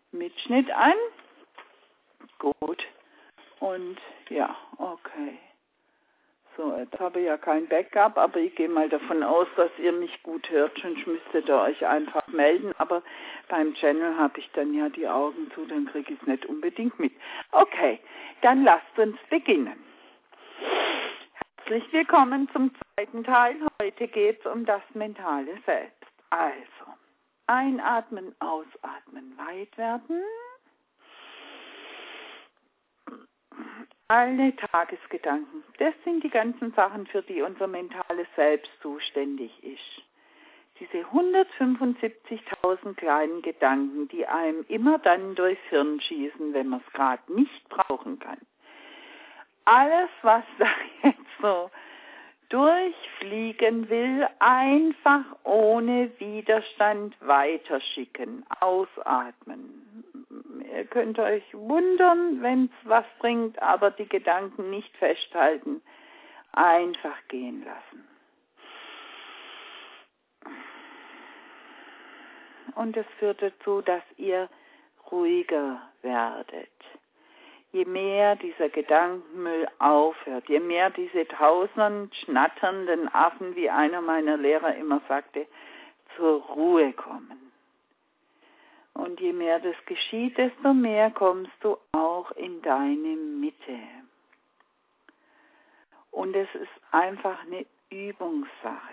Mitschnitt an. Gut. Und ja, okay. So, jetzt habe ich ja kein Backup, aber ich gehe mal davon aus, dass ihr mich gut hört, sonst müsstet ihr euch einfach melden. Aber beim Channel habe ich dann ja die Augen zu, dann kriege ich es nicht unbedingt mit. Okay, dann lasst uns beginnen. Herzlich willkommen zum zweiten Teil. Heute geht es um das mentale Selbst. Also, einatmen, ausatmen, weit werden. Alle Tagesgedanken, das sind die ganzen Sachen, für die unser mentales Selbst zuständig ist. Diese 175.000 kleinen Gedanken, die einem immer dann durchs Hirn schießen, wenn man es gerade nicht brauchen kann. Alles, was da jetzt so durchfliegen will, einfach ohne Widerstand weiterschicken, ausatmen. Ihr könnt euch wundern, wenn es was bringt, aber die Gedanken nicht festhalten, einfach gehen lassen. Und es führt dazu, dass ihr ruhiger werdet. Je mehr dieser Gedankenmüll aufhört, je mehr diese 1000 schnatternden Affen, wie einer meiner Lehrer immer sagte, zur Ruhe kommen. Und je mehr das geschieht, desto mehr kommst du auch in deine Mitte. Und es ist einfach eine Übungssache.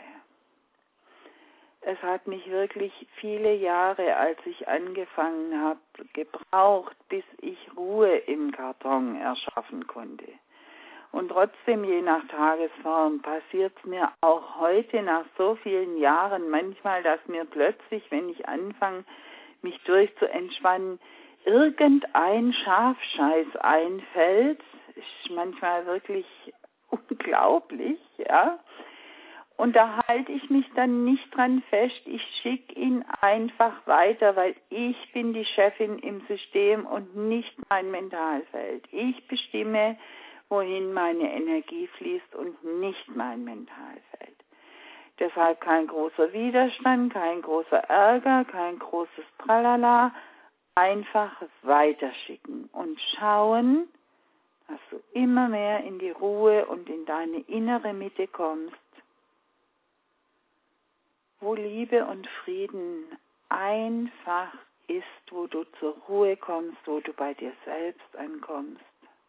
Es hat mich wirklich viele Jahre, als ich angefangen habe, gebraucht, bis ich Ruhe im Karton erschaffen konnte. Und trotzdem, je nach Tagesform, passiert es mir auch heute nach so vielen Jahren manchmal, dass mir plötzlich, wenn ich anfange, mich durchzuentspannen, irgendein Schafscheiß einfällt. Ist manchmal wirklich unglaublich, ja. Und da halte ich mich dann nicht dran fest, ich schicke ihn einfach weiter, weil ich bin die Chefin im System und nicht mein Mentalfeld. Ich bestimme, wohin meine Energie fließt und nicht mein Mentalfeld. Deshalb kein großer Widerstand, kein großer Ärger, kein großes Tralala, einfach weiterschicken und schauen, dass du immer mehr in die Ruhe und in deine innere Mitte kommst, wo Liebe und Frieden einfach ist, wo du zur Ruhe kommst, wo du bei dir selbst ankommst.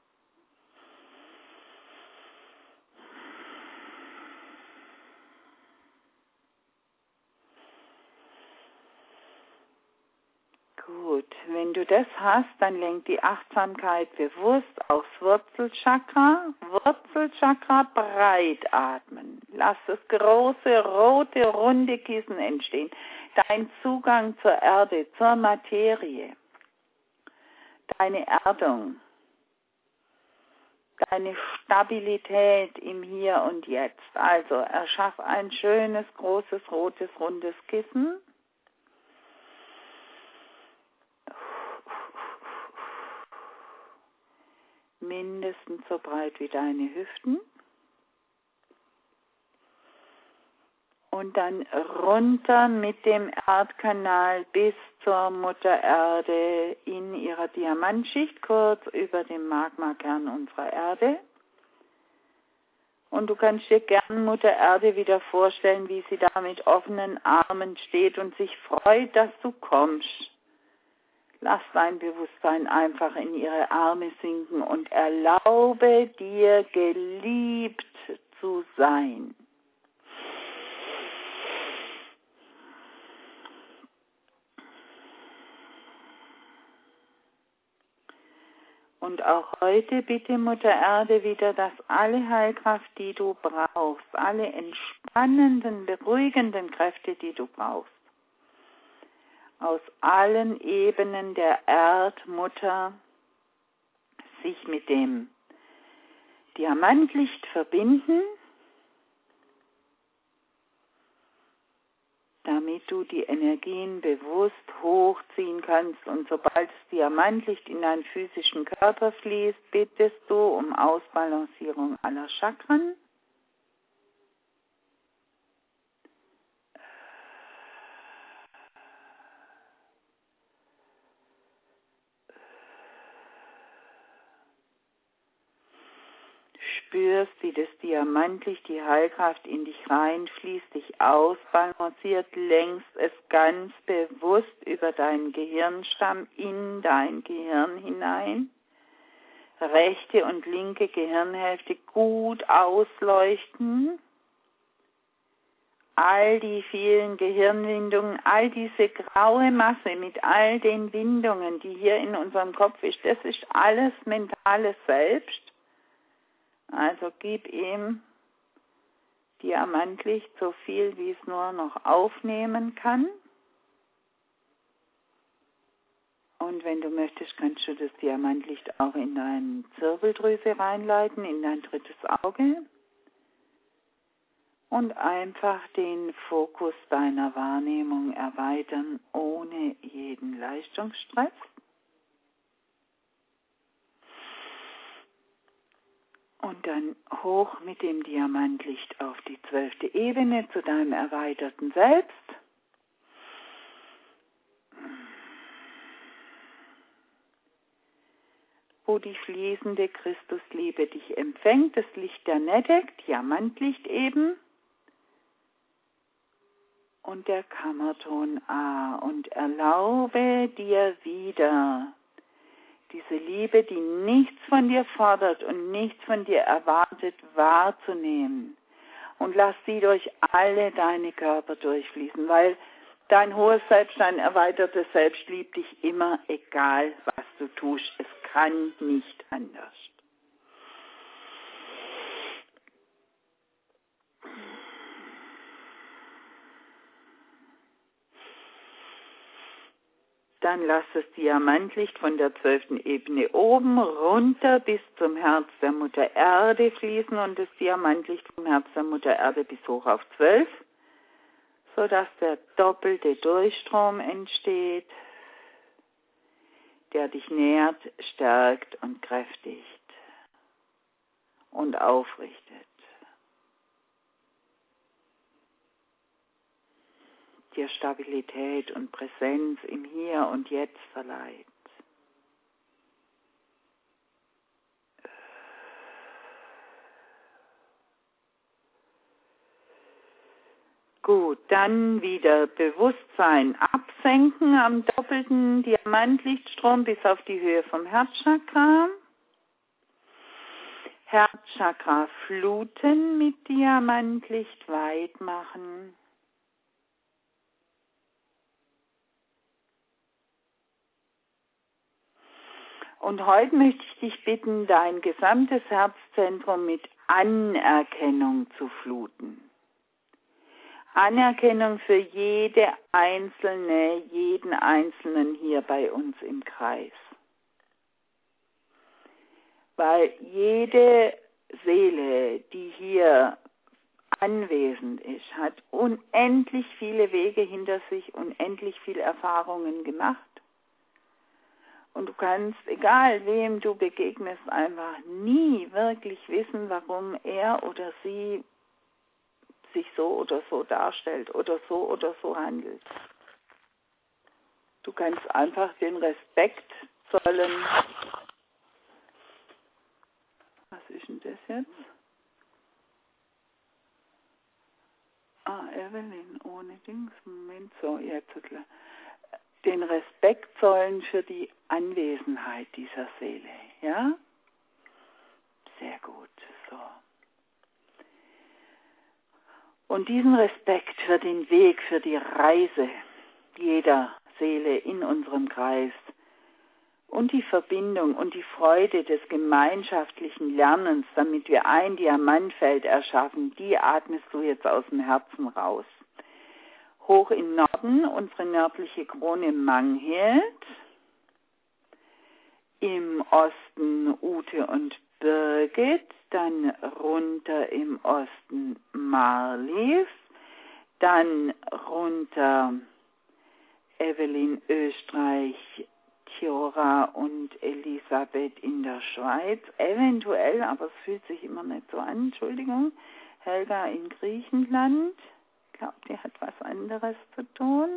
Gut, wenn du das hast, dann lenk die Achtsamkeit bewusst aufs Wurzelchakra. Wurzelchakra breit atmen. Lass das große, rote, runde Kissen entstehen. Dein Zugang zur Erde, zur Materie. Deine Erdung. Deine Stabilität im Hier und Jetzt. Also erschaff ein schönes, großes, rotes, rundes Kissen. Mindestens so breit wie deine Hüften. Und dann runter mit dem Erdkanal bis zur Mutter Erde in ihrer Diamantschicht, kurz über dem Magmakern unserer Erde. Und du kannst dir gern Mutter Erde wieder vorstellen, wie sie da mit offenen Armen steht und sich freut, dass du kommst. Lass dein Bewusstsein einfach in ihre Arme sinken und erlaube dir, geliebt zu sein. Und auch heute bitte Mutter Erde wieder, dass alle Heilkraft, die du brauchst, alle entspannenden, beruhigenden Kräfte, die du brauchst, aus allen Ebenen der Erdmutter sich mit dem Diamantlicht verbinden, damit du die Energien bewusst hochziehen kannst. Und sobald das Diamantlicht in deinen physischen Körper fließt, bittest du um Ausbalancierung aller Chakren. spürst, wie das Diamantlicht, die Heilkraft in dich reinfließt, dich ausbalanciert, lenkst es ganz bewusst über deinen Gehirnstamm in dein Gehirn hinein. Rechte und linke Gehirnhälfte gut ausleuchten. All die vielen Gehirnwindungen, all diese graue Masse mit all den Windungen, die hier in unserem Kopf ist, das ist alles mentales Selbst. Also gib ihm Diamantlicht so viel, wie es nur noch aufnehmen kann. Und wenn du möchtest, kannst du das Diamantlicht auch in deine Zirbeldrüse reinleiten, in dein drittes Auge. Und einfach den Fokus deiner Wahrnehmung erweitern, ohne jeden Leistungsstress. Und dann hoch mit dem Diamantlicht auf die 12. Ebene zu deinem erweiterten Selbst. Wo die fließende Christusliebe dich empfängt, das Licht der Nedek, Diamantlicht eben. Und der Kammerton A. Und erlaube dir wieder diese Liebe, die nichts von dir fordert und nichts von dir erwartet, wahrzunehmen. Und lass sie durch alle deine Körper durchfließen, weil dein hohes Selbst, dein erweitertes Selbst liebt dich immer, egal was du tust. Es kann nicht anders. Dann lass das Diamantlicht von der 12. Ebene oben runter bis zum Herz der Mutter Erde fließen und das Diamantlicht vom Herz der Mutter Erde bis hoch auf 12, sodass der doppelte Durchstrom entsteht, der dich nährt, stärkt und kräftigt und aufrichtet. Dir Stabilität und Präsenz im Hier und Jetzt verleiht. Gut, dann wieder Bewusstsein absenken am doppelten Diamantlichtstrom bis auf die Höhe vom Herzchakra. Herzchakra fluten mit Diamantlicht weit machen. Und heute möchte ich dich bitten, dein gesamtes Herzzentrum mit Anerkennung zu fluten. Anerkennung für jeden Einzelnen hier bei uns im Kreis. Weil jede Seele, die hier anwesend ist, hat unendlich viele Wege hinter sich, unendlich viele Erfahrungen gemacht. Und du kannst, egal wem du begegnest, einfach nie wirklich wissen, warum er oder sie sich so oder so darstellt oder so handelt. Du kannst einfach den Respekt zollen. Was ist denn das jetzt? Evelyn, ohne Dings. Moment, so, jetzt. Den Respekt zollen für die Anwesenheit dieser Seele, ja? Sehr gut, so. Und diesen Respekt für den Weg, für die Reise jeder Seele in unserem Kreis und die Verbindung und die Freude des gemeinschaftlichen Lernens, damit wir ein Diamantfeld erschaffen, die atmest du jetzt aus dem Herzen raus. Hoch im Norden, unsere nördliche Krone Manghild, im Osten Ute und Birgit, dann runter im Osten Marlies, dann runter Evelyn Österreich, Tiora und Elisabeth in der Schweiz, eventuell, aber es fühlt sich immer nicht so an, Entschuldigung, Helga in Griechenland. Ich glaube, die hat was anderes zu tun.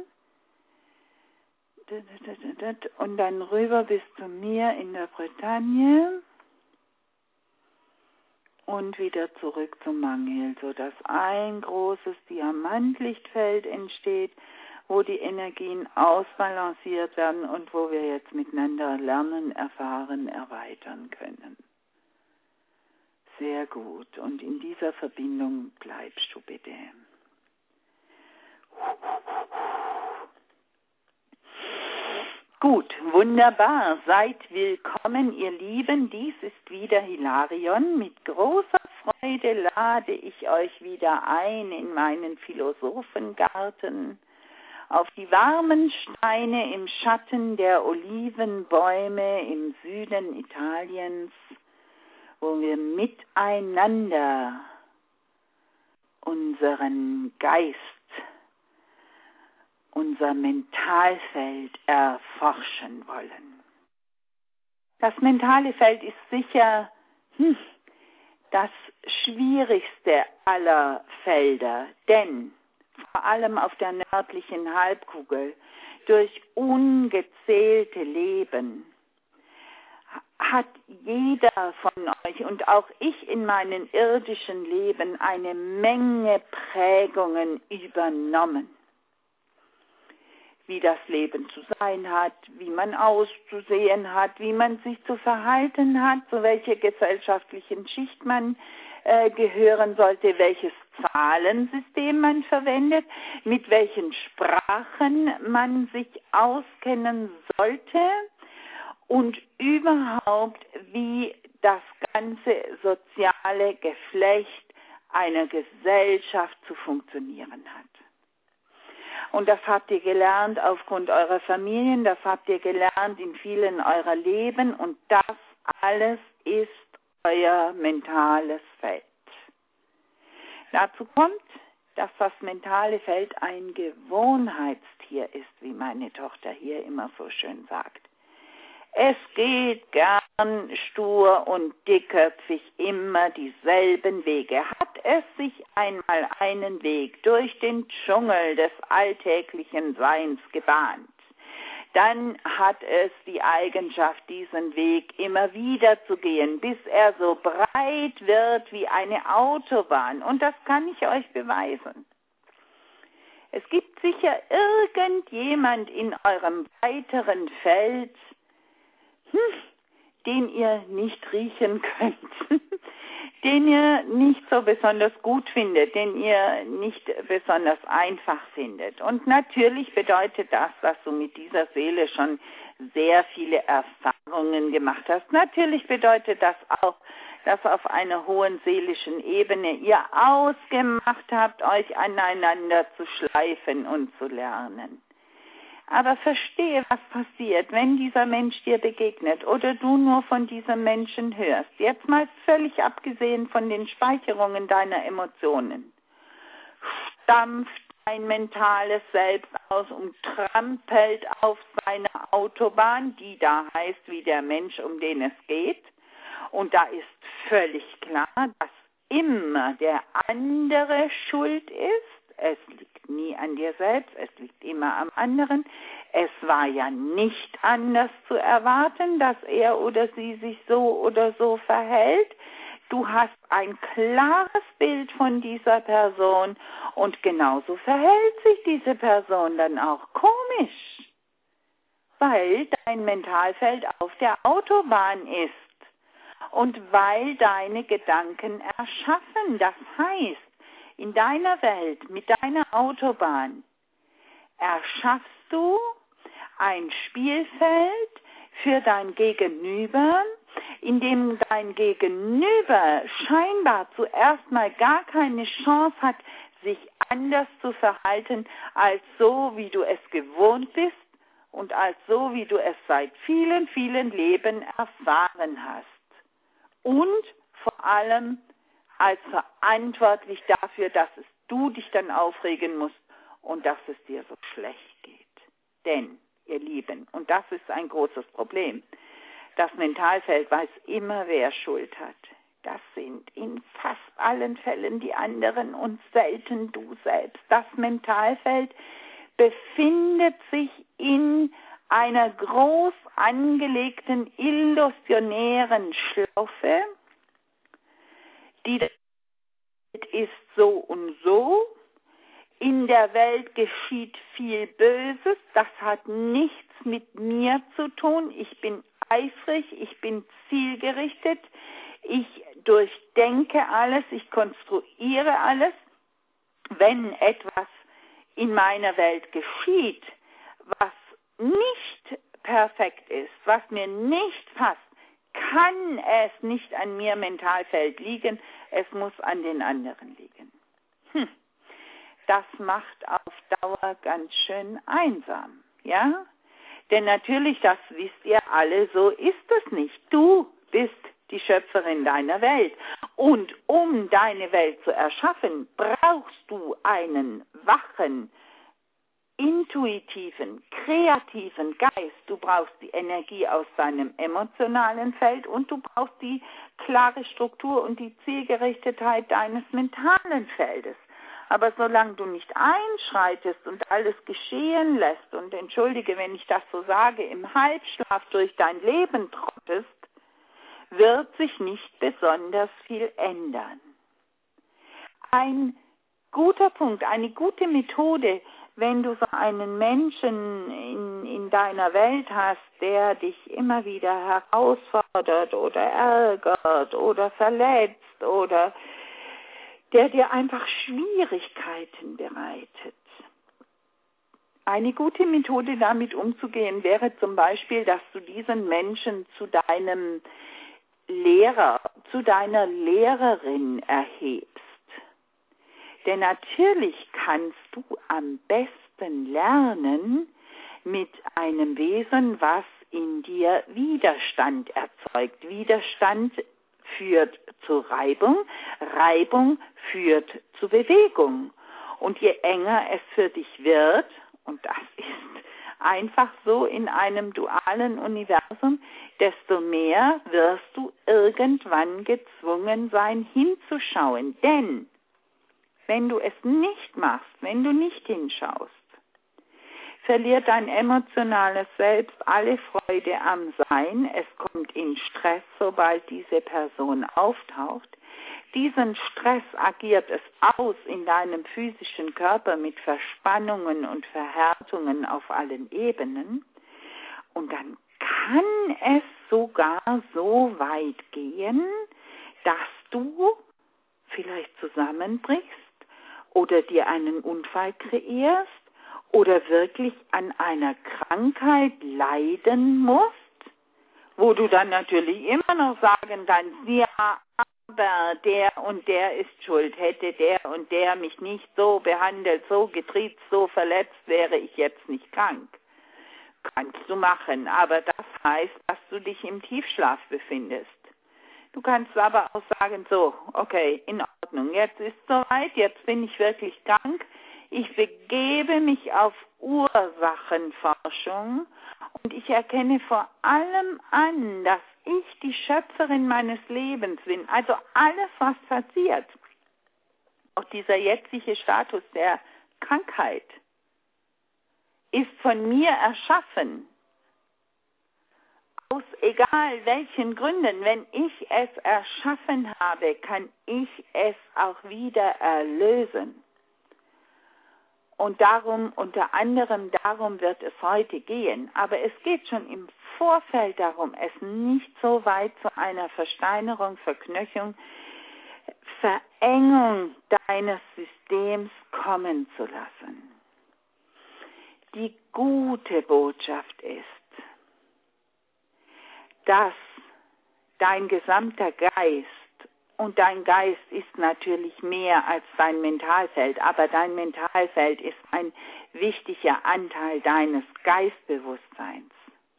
Und dann rüber bis zu mir in der Bretagne. und wieder zurück zum Mangel, sodass ein großes Diamantlichtfeld entsteht, wo die Energien ausbalanciert werden und wo wir jetzt miteinander lernen, erfahren, erweitern können. Sehr gut. Und in dieser Verbindung bleibst du bitte. Gut, wunderbar. Seid willkommen, ihr Lieben. Dies ist wieder Hilarion. Mit großer Freude lade ich euch wieder ein in meinen Philosophengarten, auf die warmen Steine im Schatten der Olivenbäume im Süden Italiens, wo wir miteinander unseren Geist, unser Mentalfeld erforschen wollen. Das mentale Feld ist sicher das schwierigste aller Felder, denn vor allem auf der nördlichen Halbkugel durch ungezählte Leben hat jeder von euch und auch ich in meinen irdischen Leben eine Menge Prägungen übernommen. Wie das Leben zu sein hat, wie man auszusehen hat, wie man sich zu verhalten hat, zu welcher gesellschaftlichen Schicht man gehören sollte, welches Zahlensystem man verwendet, mit welchen Sprachen man sich auskennen sollte und überhaupt, wie das ganze soziale Geflecht einer Gesellschaft zu funktionieren hat. Und das habt ihr gelernt aufgrund eurer Familien, das habt ihr gelernt in vielen eurer Leben und das alles ist euer mentales Feld. Dazu kommt, dass das mentale Feld ein Gewohnheitstier ist, wie meine Tochter hier immer so schön sagt. Es geht gern stur und dickköpfig immer dieselben Wege. Hat es sich einmal einen Weg durch den Dschungel des alltäglichen Seins gebahnt, dann hat es die Eigenschaft, diesen Weg immer wieder zu gehen, bis er so breit wird wie eine Autobahn. Und das kann ich euch beweisen. Es gibt sicher irgendjemand in eurem weiteren Feld, den ihr nicht riechen könnt, den ihr nicht so besonders gut findet, den ihr nicht besonders einfach findet. Und natürlich bedeutet das, dass du mit dieser Seele schon sehr viele Erfahrungen gemacht hast. Natürlich bedeutet das auch, dass auf einer hohen seelischen Ebene ihr ausgemacht habt, euch aneinander zu schleifen und zu lernen. Aber verstehe, was passiert, wenn dieser Mensch dir begegnet oder du nur von diesem Menschen hörst. Jetzt mal völlig abgesehen von den Speicherungen deiner Emotionen. Stampft dein mentales Selbst aus und trampelt auf seine Autobahn, die da heißt wie der Mensch, um den es geht. Und da ist völlig klar, dass immer der andere schuld ist. Es liegt nie an dir selbst, es liegt immer am anderen. Es war ja nicht anders zu erwarten, dass er oder sie sich so oder so verhält. Du hast ein klares Bild von dieser Person und genauso verhält sich diese Person dann auch. Komisch, weil dein Mentalfeld auf der Autobahn ist und weil deine Gedanken erschaffen. Das heißt, in deiner Welt, mit deiner Autobahn, erschaffst du ein Spielfeld für dein Gegenüber, in dem dein Gegenüber scheinbar zuerst mal gar keine Chance hat, sich anders zu verhalten, als so, wie du es gewohnt bist und als so, wie du es seit vielen, vielen Leben erfahren hast. Und vor allem als verantwortlich dafür, dass du dich dann aufregen musst und dass es dir so schlecht geht. Denn, ihr Lieben, und das ist ein großes Problem, das Mentalfeld weiß immer, wer Schuld hat. Das sind in fast allen Fällen die anderen und selten du selbst. Das Mentalfeld befindet sich in einer groß angelegten illusionären Schlaufe, die Welt ist so und so, in der Welt geschieht viel Böses, das hat nichts mit mir zu tun, ich bin eifrig, ich bin zielgerichtet, ich durchdenke alles, ich konstruiere alles. Wenn etwas in meiner Welt geschieht, was nicht perfekt ist, was mir nicht passt, kann es nicht an mir Mentalfeld liegen, es muss an den anderen liegen. Das macht auf Dauer ganz schön einsam, ja? Denn natürlich, das wisst ihr alle, so ist es nicht. Du bist die Schöpferin deiner Welt. Und um deine Welt zu erschaffen, brauchst du einen wachen, intuitiven, kreativen Geist. Du brauchst die Energie aus deinem emotionalen Feld und du brauchst die klare Struktur und die Zielgerichtetheit deines mentalen Feldes. Aber solange du nicht einschreitest und alles geschehen lässt und, entschuldige, wenn ich das so sage, im Halbschlaf durch dein Leben trottest, wird sich nicht besonders viel ändern. Ein guter Punkt, eine gute Methode, wenn du so einen Menschen in deiner Welt hast, der dich immer wieder herausfordert oder ärgert oder verletzt oder der dir einfach Schwierigkeiten bereitet. Eine gute Methode, damit umzugehen, wäre zum Beispiel, dass du diesen Menschen zu deinem Lehrer, zu deiner Lehrerin erhebst. Denn natürlich kannst du am besten lernen mit einem Wesen, was in dir Widerstand erzeugt. Widerstand führt zu Reibung, Reibung führt zu Bewegung. Und je enger es für dich wird, und das ist einfach so in einem dualen Universum, desto mehr wirst du irgendwann gezwungen sein, hinzuschauen. Denn wenn du es nicht machst, wenn du nicht hinschaust, verliert dein emotionales Selbst alle Freude am Sein. Es kommt in Stress, sobald diese Person auftaucht. Diesen Stress agiert es aus in deinem physischen Körper mit Verspannungen und Verhärtungen auf allen Ebenen. Und dann kann es sogar so weit gehen, dass du vielleicht zusammenbrichst oder dir einen Unfall kreierst oder wirklich an einer Krankheit leiden musst, wo du dann natürlich immer noch sagen kannst, ja, aber der und der ist schuld, hätte der und der mich nicht so behandelt, so getriezt, so verletzt, wäre ich jetzt nicht krank. Kannst du machen, aber das heißt, dass du dich im Tiefschlaf befindest. Du kannst aber auch sagen, so, okay, in Ordnung, jetzt ist soweit, jetzt bin ich wirklich krank. Ich begebe mich auf Ursachenforschung und ich erkenne vor allem an, dass ich die Schöpferin meines Lebens bin. Also alles, was passiert, auch dieser jetzige Status der Krankheit, ist von mir erschaffen. Aus egal welchen Gründen, wenn ich es erschaffen habe, kann ich es auch wieder erlösen. Und darum, unter anderem darum wird es heute gehen. Aber es geht schon im Vorfeld darum, es nicht so weit zu einer Versteinerung, Verknöchung, Verengung deines Systems kommen zu lassen. Die gute Botschaft ist, dass dein gesamter Geist, und dein Geist ist natürlich mehr als dein Mentalfeld, aber dein Mentalfeld ist ein wichtiger Anteil deines Geistbewusstseins.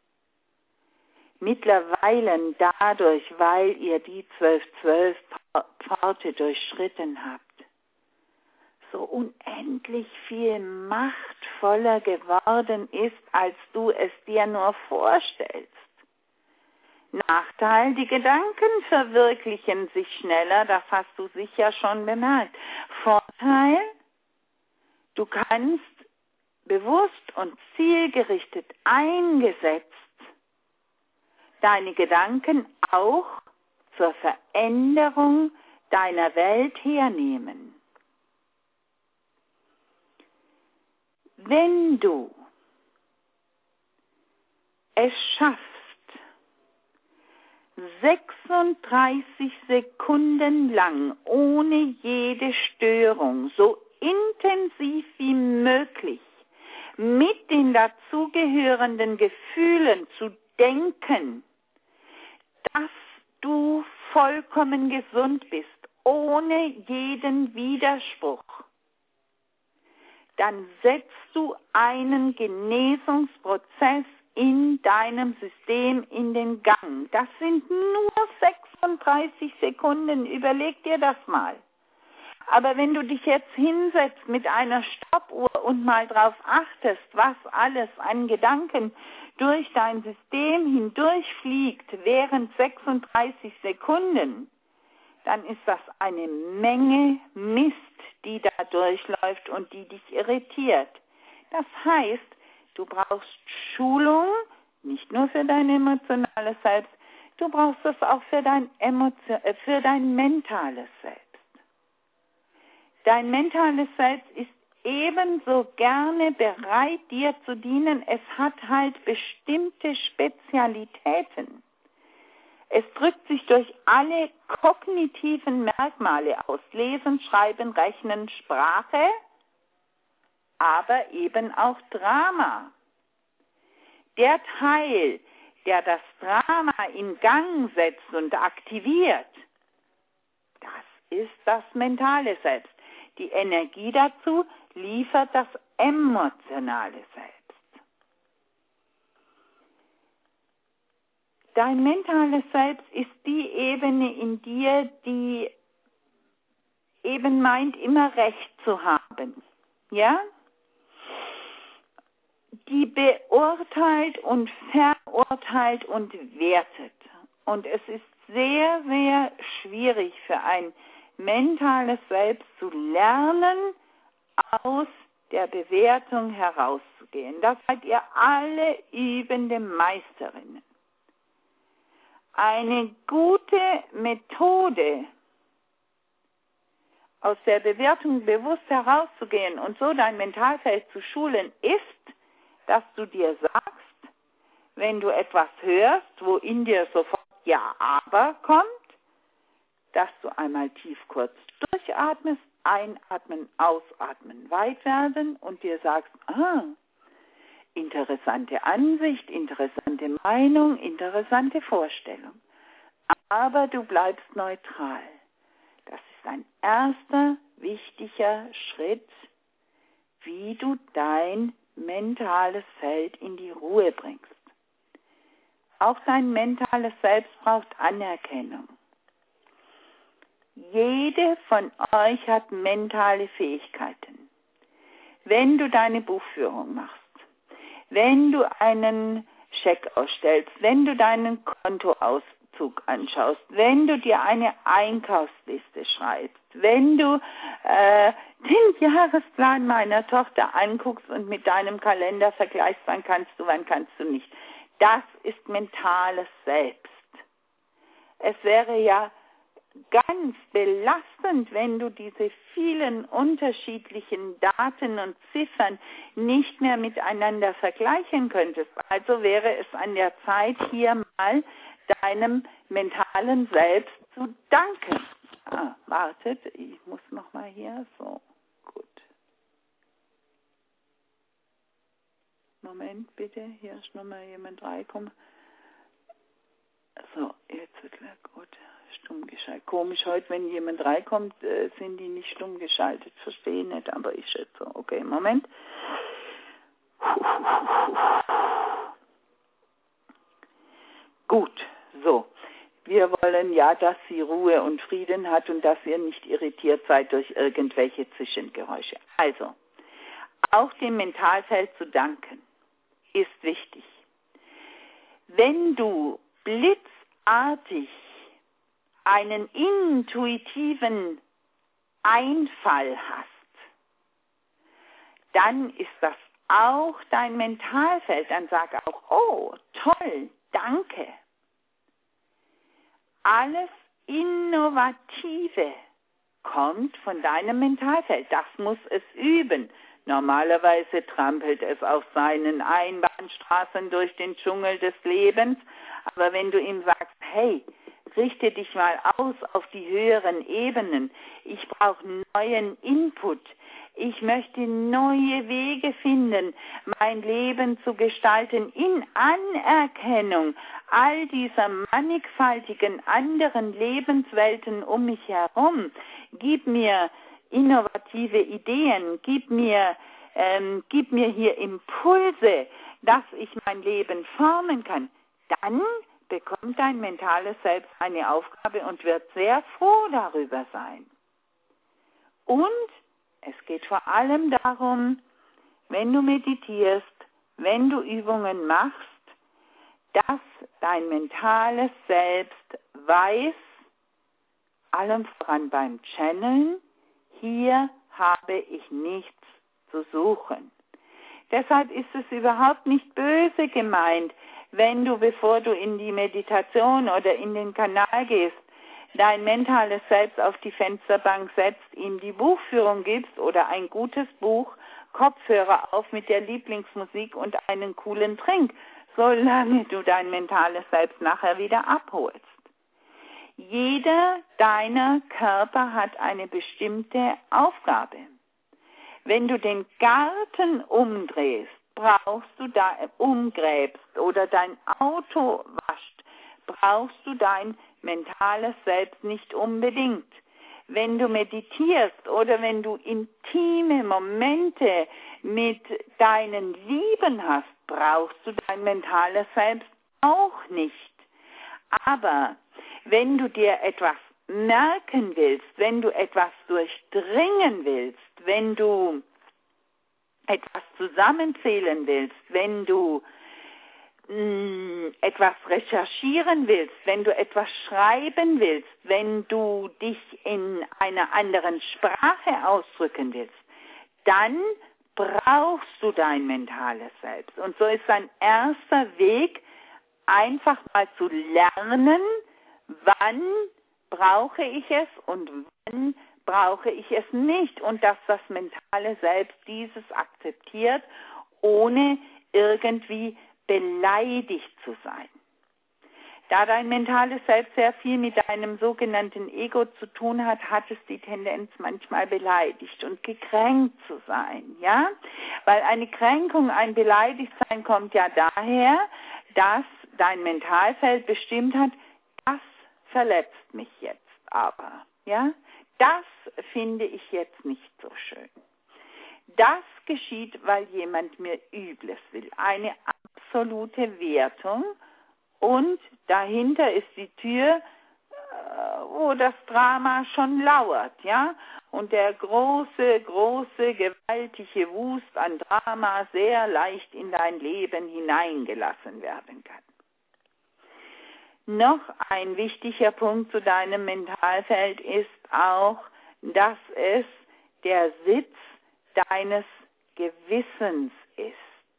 Mittlerweile dadurch, weil ihr die 12 Pforte durchschritten habt, so unendlich viel machtvoller geworden ist, als du es dir nur vorstellst. Nachteil, die Gedanken verwirklichen sich schneller, das hast du sicher schon bemerkt. Vorteil, du kannst bewusst und zielgerichtet eingesetzt deine Gedanken auch zur Veränderung deiner Welt hernehmen. Wenn du es schaffst, 36 Sekunden lang ohne jede Störung, so intensiv wie möglich, mit den dazugehörenden Gefühlen zu denken, dass du vollkommen gesund bist, ohne jeden Widerspruch, dann setzt du einen Genesungsprozess in deinem System in den Gang. Das sind nur 36 Sekunden. Überleg dir das mal. Aber wenn du dich jetzt hinsetzt mit einer Stoppuhr und mal drauf achtest, was alles an Gedanken durch dein System hindurchfliegt während 36 Sekunden, dann ist das eine Menge Mist, die da durchläuft und die dich irritiert. Das heißt, du brauchst Schulung, nicht nur für dein emotionales Selbst, du brauchst das auch für dein mentales Selbst. Dein mentales Selbst ist ebenso gerne bereit, dir zu dienen. Es hat halt bestimmte Spezialitäten. Es drückt sich durch alle kognitiven Merkmale aus. Lesen, Schreiben, Rechnen, Sprache, aber eben auch Drama. Der Teil, der das Drama in Gang setzt und aktiviert, das ist das mentale Selbst. Die Energie dazu liefert das emotionale Selbst. Dein mentales Selbst ist die Ebene in dir, die eben meint, immer Recht zu haben. Ja? Die beurteilt und verurteilt und wertet. Und es ist sehr, sehr schwierig für ein mentales Selbst zu lernen, aus der Bewertung herauszugehen. Das seid ihr alle übende Meisterinnen. Eine gute Methode, aus der Bewertung bewusst herauszugehen und so dein Mentalfeld zu schulen, ist, dass du dir sagst, wenn du etwas hörst, wo in dir sofort Ja, aber kommt, dass du einmal tief kurz durchatmest, einatmen, ausatmen, weit werden und dir sagst, interessante Ansicht, interessante Meinung, interessante Vorstellung. Aber du bleibst neutral. Das ist ein erster wichtiger Schritt, wie du dein mentales Feld in die Ruhe bringst. Auch dein mentales Selbst braucht Anerkennung. Jede von euch hat mentale Fähigkeiten. Wenn du deine Buchführung machst, wenn du einen Scheck ausstellst, wenn du deinen Kontoauszug anschaust, wenn du dir eine Einkaufsliste schreibst, wenn du den Jahresplan meiner Tochter anguckst und mit deinem Kalender vergleichst, wann kannst du nicht. Das ist mentales Selbst. Es wäre ja ganz belastend, wenn du diese vielen unterschiedlichen Daten und Ziffern nicht mehr miteinander vergleichen könntest. Also wäre es an der Zeit, hier mal deinem mentalen Selbst zu danken. Wartet, ich muss nochmal hier, so, gut. Moment bitte, hier ist nochmal jemand reingekommen. So, jetzt wird klar, gut. Stumm geschaltet. Komisch, heute, wenn jemand reinkommt, sind die nicht stumm geschaltet. Verstehe nicht, aber ich schätze so. Okay, Moment. Gut, so. Wir wollen ja, dass sie Ruhe und Frieden hat und dass ihr nicht irritiert seid durch irgendwelche Zwischengeräusche. Also, auch dem Mentalfeld zu danken, ist wichtig. Wenn du blitzartig einen intuitiven Einfall hast, dann ist das auch dein Mentalfeld. Dann sag auch, oh, toll, danke. Alles Innovative kommt von deinem Mentalfeld. Das muss es üben. Normalerweise trampelt es auf seinen Einbahnstraßen durch den Dschungel des Lebens. Aber wenn du ihm sagst, hey, richte dich mal aus auf die höheren Ebenen. Ich brauche neuen Input. Ich möchte neue Wege finden, mein Leben zu gestalten in Anerkennung all dieser mannigfaltigen anderen Lebenswelten um mich herum. Gib mir innovative Ideen, gib mir hier Impulse, dass ich mein Leben formen kann. Dann bekommt dein mentales Selbst eine Aufgabe und wird sehr froh darüber sein. Und es geht vor allem darum, wenn du meditierst, wenn du Übungen machst, dass dein mentales Selbst weiß, allem voran beim Channeln, hier habe ich nichts zu suchen. Deshalb ist es überhaupt nicht böse gemeint, wenn du, bevor du in die Meditation oder in den Kanal gehst, dein mentales Selbst auf die Fensterbank setzt, ihm die Buchführung gibst oder ein gutes Buch, Kopfhörer auf mit der Lieblingsmusik und einen coolen Trink, solange du dein mentales Selbst nachher wieder abholst. Jeder deiner Körper hat eine bestimmte Aufgabe. Wenn du den Garten umdrehst, umgräbst oder dein Auto wascht, brauchst du dein mentales Selbst nicht unbedingt. Wenn du meditierst oder wenn du intime Momente mit deinen Lieben hast, brauchst du dein mentales Selbst auch nicht. Aber wenn du dir etwas merken willst, wenn du etwas durchdringen willst, wenn du etwas zusammenzählen willst, wenn du etwas recherchieren willst, wenn du etwas schreiben willst, wenn du dich in einer anderen Sprache ausdrücken willst, dann brauchst du dein mentales Selbst. Und so ist ein erster Weg, einfach mal zu lernen, wann brauche ich es und wann brauche ich es nicht. Und dass das mentale Selbst dieses akzeptiert, ohne irgendwie beleidigt zu sein. Da dein mentales Selbst sehr viel mit deinem sogenannten Ego zu tun hat, hat es die Tendenz, manchmal beleidigt und gekränkt zu sein, ja? Weil eine Kränkung, ein Beleidigtsein kommt ja daher, dass dein Mentalfeld bestimmt hat, das verletzt mich jetzt aber, ja? Das finde ich jetzt nicht so schön. Das geschieht, weil jemand mir Übles will. Eine absolute Wertung. Und dahinter ist die Tür, wo das Drama schon lauert, ja? Und der große, gewaltige Wust an Drama sehr leicht in dein Leben hineingelassen werden kann. Noch ein wichtiger Punkt zu deinem Mentalfeld ist auch, dass es der Sitz deines Gewissens ist.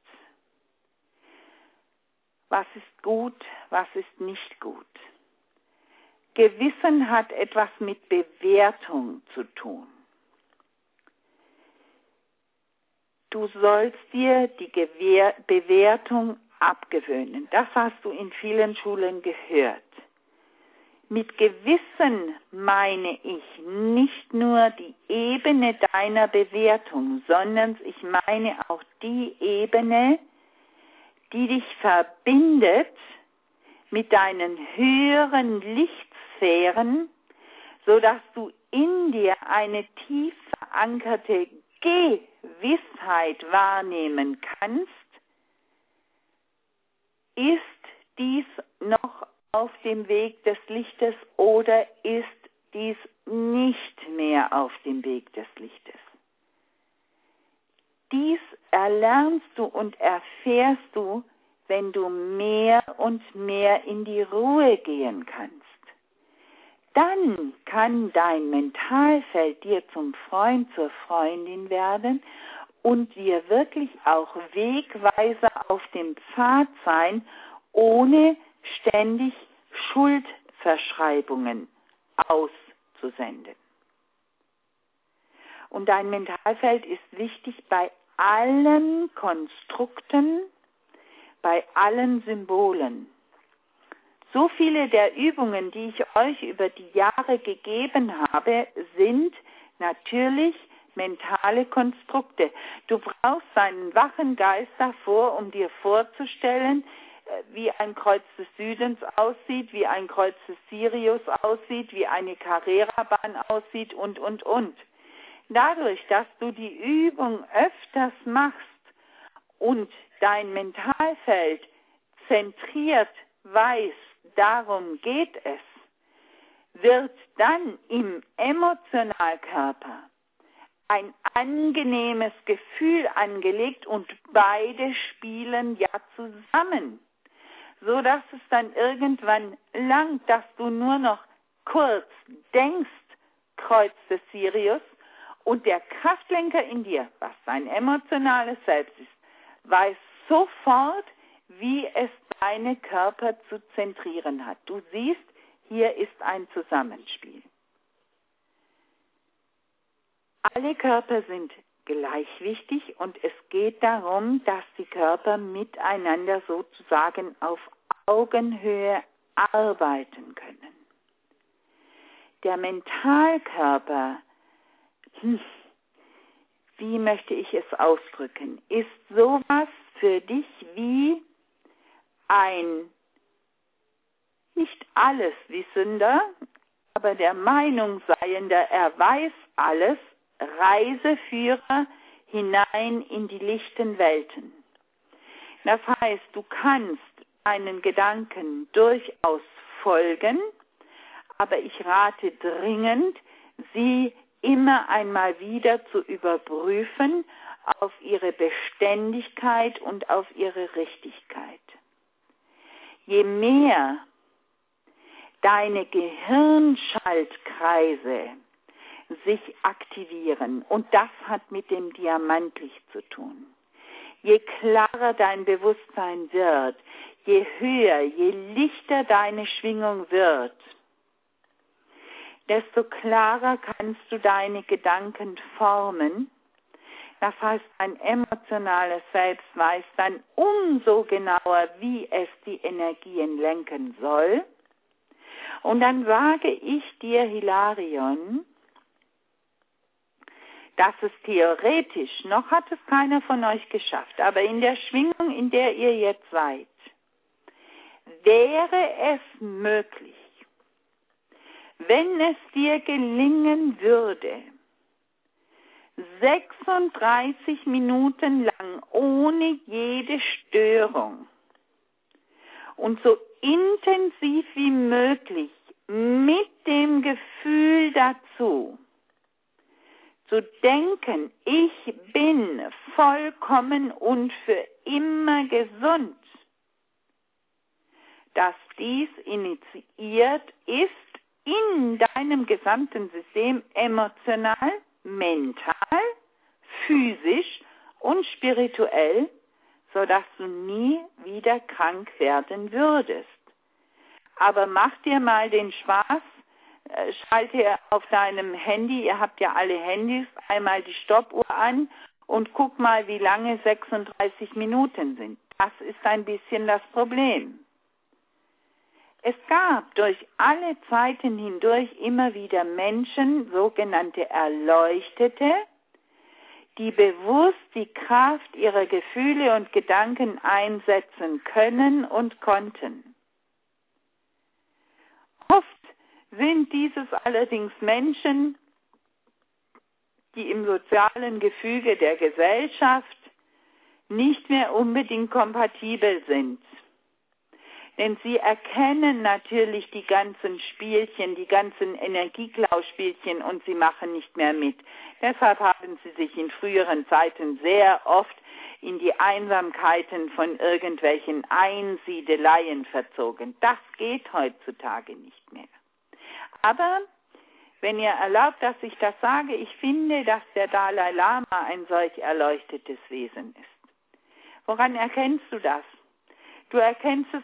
Was ist gut, was ist nicht gut? Gewissen hat etwas mit Bewertung zu tun. Du sollst dir die Bewertung abgewöhnen. Das hast du in vielen Schulen gehört. Mit Gewissen meine ich nicht nur die Ebene deiner Bewertung, sondern ich meine auch die Ebene, die dich verbindet mit deinen höheren Lichtsphären, sodass du in dir eine tief verankerte Gewissheit wahrnehmen kannst. Ist dies noch auf dem Weg des Lichtes oder ist dies nicht mehr auf dem Weg des Lichtes? Dies erlernst du und erfährst du, wenn du mehr und mehr in die Ruhe gehen kannst. Dann kann dein Mentalfeld dir zum Freund, zur Freundin werden und dir wirklich auch Wegweiser auf dem Pfad sein, ohne ständig Schuldverschreibungen auszusenden. Und dein Mentalfeld ist wichtig bei allen Konstrukten, bei allen Symbolen. So viele der Übungen, die ich euch über die Jahre gegeben habe, sind natürlich mentale Konstrukte. Du brauchst einen wachen Geist davor, um dir vorzustellen, wie ein Kreuz des Südens aussieht, wie ein Kreuz des Sirius aussieht, wie eine Carrera-Bahn aussieht und. Dadurch, dass du die Übung öfters machst und dein Mentalfeld zentriert weiß, darum geht es, wird dann im Emotionalkörper ein angenehmes Gefühl angelegt und beide spielen ja zusammen, so dass es dann irgendwann langt, dass du nur noch kurz denkst, Kreuz des Sirius, und der Kraftlenker in dir, was dein emotionales Selbst ist, weiß sofort, wie es deine Körper zu zentrieren hat. Du siehst, hier ist ein Zusammenspiel. Alle Körper sind gleich wichtig und es geht darum, dass die Körper miteinander sozusagen auf Augenhöhe arbeiten können. Der Mentalkörper, wie möchte ich es ausdrücken, ist sowas für dich wie ein nicht alles Wissender, aber der Meinung seiender, er weiß alles, Reiseführer hinein in die lichten Welten. Das heißt, du kannst deinen Gedanken durchaus folgen, aber ich rate dringend, sie immer einmal wieder zu überprüfen auf ihre Beständigkeit und auf ihre Richtigkeit. Je mehr deine Gehirnschaltkreise sich aktivieren, und das hat mit dem Diamantlicht zu tun, je klarer dein Bewusstsein wird, je höher, je lichter deine Schwingung wird, desto klarer kannst du deine Gedanken formen. Das heißt, ein emotionales Selbst weiß dann umso genauer, wie es die Energien lenken soll. Und dann wage ich dir, Hilarion, dass es theoretisch, noch hat es keiner von euch geschafft, aber in der Schwingung, in der ihr jetzt seid, wäre es möglich, wenn es dir gelingen würde, 36 Minuten lang ohne jede Störung und so intensiv wie möglich mit dem Gefühl dazu zu denken, ich bin vollkommen und für immer gesund, dass dies initiiert ist in deinem gesamten System emotional, mental, physisch und spirituell, sodass du nie wieder krank werden würdest. Aber mach dir mal den Spaß, schalte auf deinem Handy, ihr habt ja alle Handys, einmal die Stoppuhr an und guck mal, wie lange 36 Minuten sind. Das ist ein bisschen das Problem. Es gab durch alle Zeiten hindurch immer wieder Menschen, sogenannte Erleuchtete, die bewusst die Kraft ihrer Gefühle und Gedanken einsetzen können und konnten. Oft sind dieses allerdings Menschen, die im sozialen Gefüge der Gesellschaft nicht mehr unbedingt kompatibel sind. Denn sie erkennen natürlich die ganzen Spielchen, die ganzen Energieklauspielchen und sie machen nicht mehr mit. Deshalb haben sie sich in früheren Zeiten sehr oft in die Einsamkeiten von irgendwelchen Einsiedeleien verzogen. Das geht heutzutage nicht mehr. Aber wenn ihr erlaubt, dass ich das sage, ich finde, dass der Dalai Lama ein solch erleuchtetes Wesen ist. Woran erkennst du das? Du erkennst es an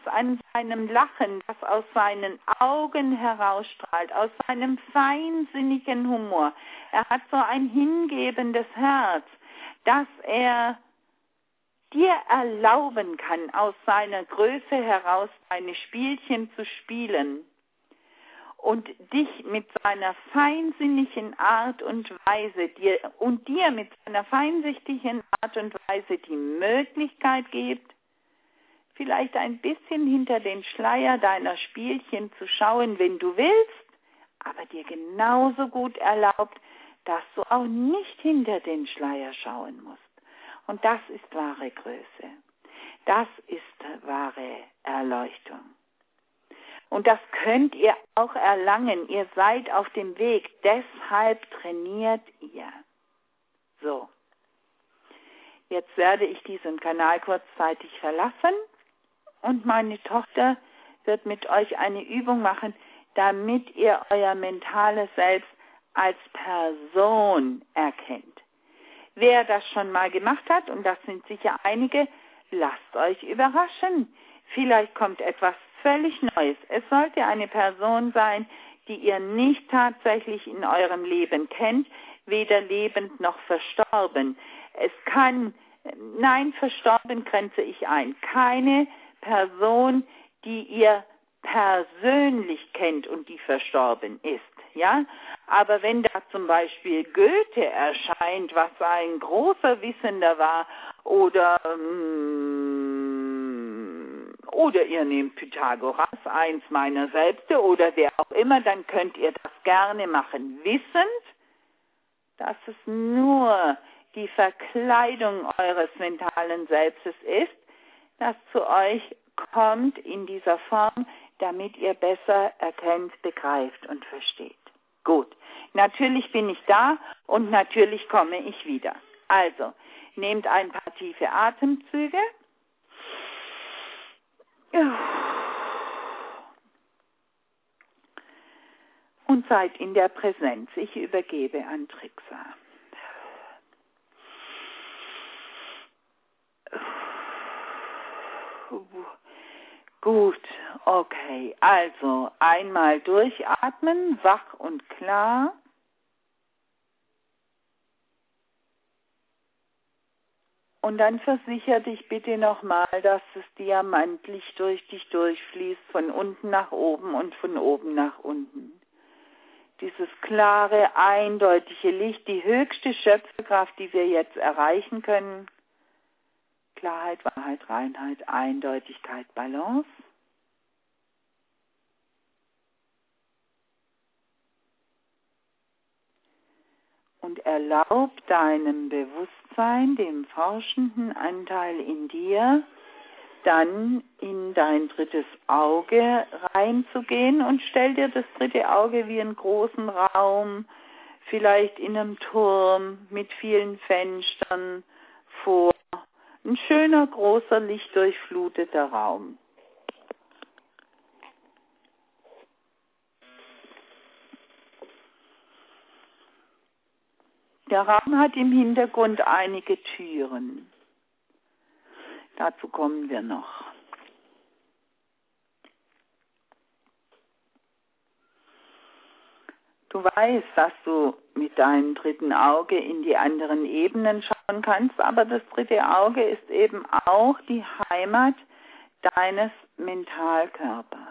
seinem Lachen, das aus seinen Augen herausstrahlt, aus seinem feinsinnigen Humor. Er hat so ein hingebendes Herz, dass er dir erlauben kann, aus seiner Größe heraus deine Spielchen zu spielen und dich mit seiner feinsinnigen Art und Weise dir mit seiner feinsichtigen Art und Weise die Möglichkeit gibt, vielleicht ein bisschen hinter den Schleier deiner Spielchen zu schauen, wenn du willst, aber dir genauso gut erlaubt, dass du auch nicht hinter den Schleier schauen musst. Und das ist wahre Größe. Das ist wahre Erleuchtung. Und das könnt ihr auch erlangen. Ihr seid auf dem Weg. Deshalb trainiert ihr. So. Jetzt werde ich diesen Kanal kurzzeitig verlassen und meine Tochter wird mit euch eine Übung machen, damit ihr euer mentales Selbst als Person erkennt. Wer das schon mal gemacht hat, und das sind sicher einige, lasst euch überraschen. Vielleicht kommt etwas völlig Neues. Es sollte eine Person sein, die ihr nicht tatsächlich in eurem Leben kennt, weder lebend noch verstorben. Verstorben grenze ich ein. Keine Person, die ihr persönlich kennt und die verstorben ist. Ja, aber wenn da zum Beispiel Goethe erscheint, was ein großer Wissender war, oder ihr nehmt Pythagoras, eins meiner Selbste, oder wer auch immer, dann könnt ihr das gerne machen, wissend, dass es nur die Verkleidung eures mentalen Selbstes ist, das zu euch kommt in dieser Form, damit ihr besser erkennt, begreift und versteht. Gut, natürlich bin ich da und natürlich komme ich wieder. Also, nehmt ein paar tiefe Atemzüge. Und seid in der Präsenz. Ich übergebe an Trixa. Gut, okay. Also einmal durchatmen, wach und klar. Und dann versicher dich bitte nochmal, dass das Diamantlicht durch dich durchfließt, von unten nach oben und von oben nach unten. Dieses klare, eindeutige Licht, die höchste Schöpferkraft, die wir jetzt erreichen können. Klarheit, Wahrheit, Reinheit, Eindeutigkeit, Balance. Und erlaub deinem Bewusstsein, dem forschenden Anteil in dir, dann in dein drittes Auge reinzugehen und stell dir das dritte Auge wie einen großen Raum, vielleicht in einem Turm mit vielen Fenstern vor. Ein schöner, großer, lichtdurchfluteter Raum. Der Raum hat im Hintergrund einige Türen. Dazu kommen wir noch. Du weißt, dass du mit deinem dritten Auge in die anderen Ebenen schauen kannst, aber das dritte Auge ist eben auch die Heimat deines Mentalkörpers.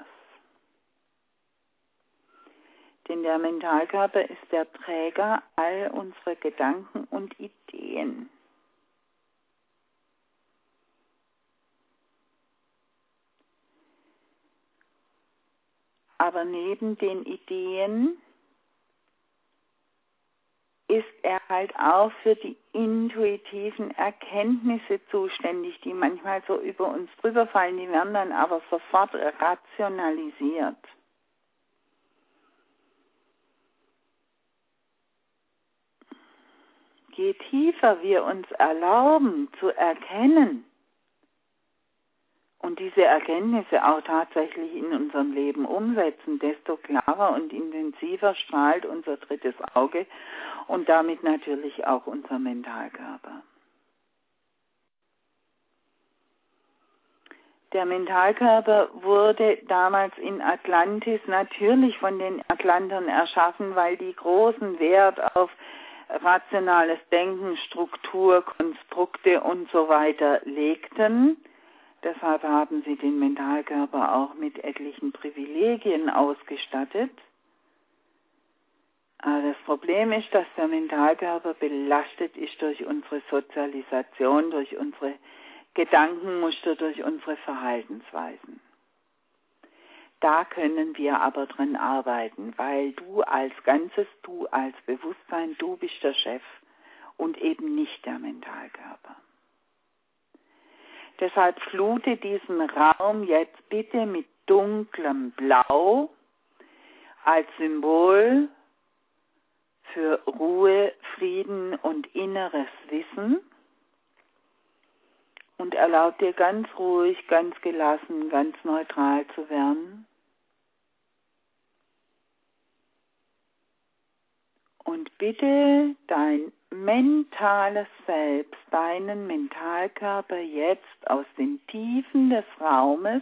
Denn der Mentalkörper ist der Träger all unserer Gedanken und Ideen. Aber neben den Ideen ist er halt auch für die intuitiven Erkenntnisse zuständig, die manchmal so über uns drüber fallen, die werden dann aber sofort rationalisiert. Je tiefer wir uns erlauben zu erkennen und diese Erkenntnisse auch tatsächlich in unserem Leben umsetzen, desto klarer und intensiver strahlt unser drittes Auge und damit natürlich auch unser Mentalkörper. Der Mentalkörper wurde damals in Atlantis natürlich von den Atlantern erschaffen, weil die großen Wert auf rationales Denken, Struktur, Konstrukte und so weiter legten. Deshalb haben sie den Mentalkörper auch mit etlichen Privilegien ausgestattet. Aber das Problem ist, dass der Mentalkörper belastet ist durch unsere Sozialisation, durch unsere Gedankenmuster, durch unsere Verhaltensweisen. Da können wir aber dran arbeiten, weil du als Ganzes, du als Bewusstsein, du bist der Chef und eben nicht der Mentalkörper. Deshalb flute diesen Raum jetzt bitte mit dunklem Blau als Symbol für Ruhe, Frieden und inneres Wissen und erlaub dir ganz ruhig, ganz gelassen, ganz neutral zu werden. Und bitte dein mentales Selbst, deinen Mentalkörper jetzt aus den Tiefen des Raumes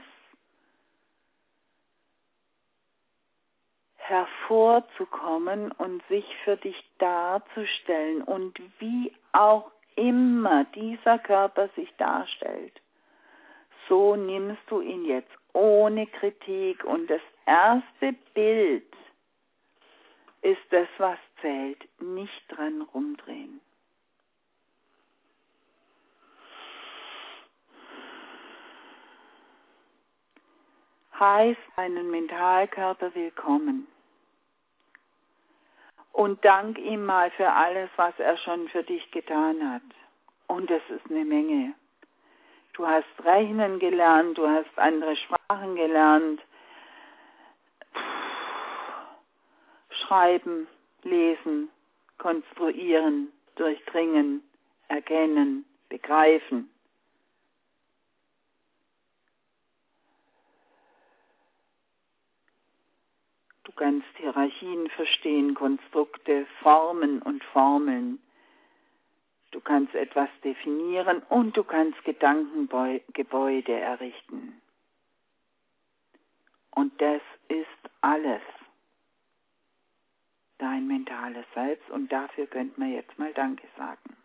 hervorzukommen und sich für dich darzustellen und wie auch immer dieser Körper sich darstellt, so nimmst du ihn jetzt ohne Kritik und das erste Bild ist das, was zählt, nicht dran rumdrehen. Heiß deinen Mentalkörper willkommen. Und dank ihm mal für alles, was er schon für dich getan hat. Und das ist eine Menge. Du hast rechnen gelernt, du hast andere Sprachen gelernt, schreiben, lesen, konstruieren, durchdringen, erkennen, begreifen. Du kannst Hierarchien verstehen, Konstrukte, Formen und Formeln. Du kannst etwas definieren und du kannst Gedankengebäude errichten. Und das ist alles. Dein mentales Selbst und dafür könnte man jetzt mal Danke sagen.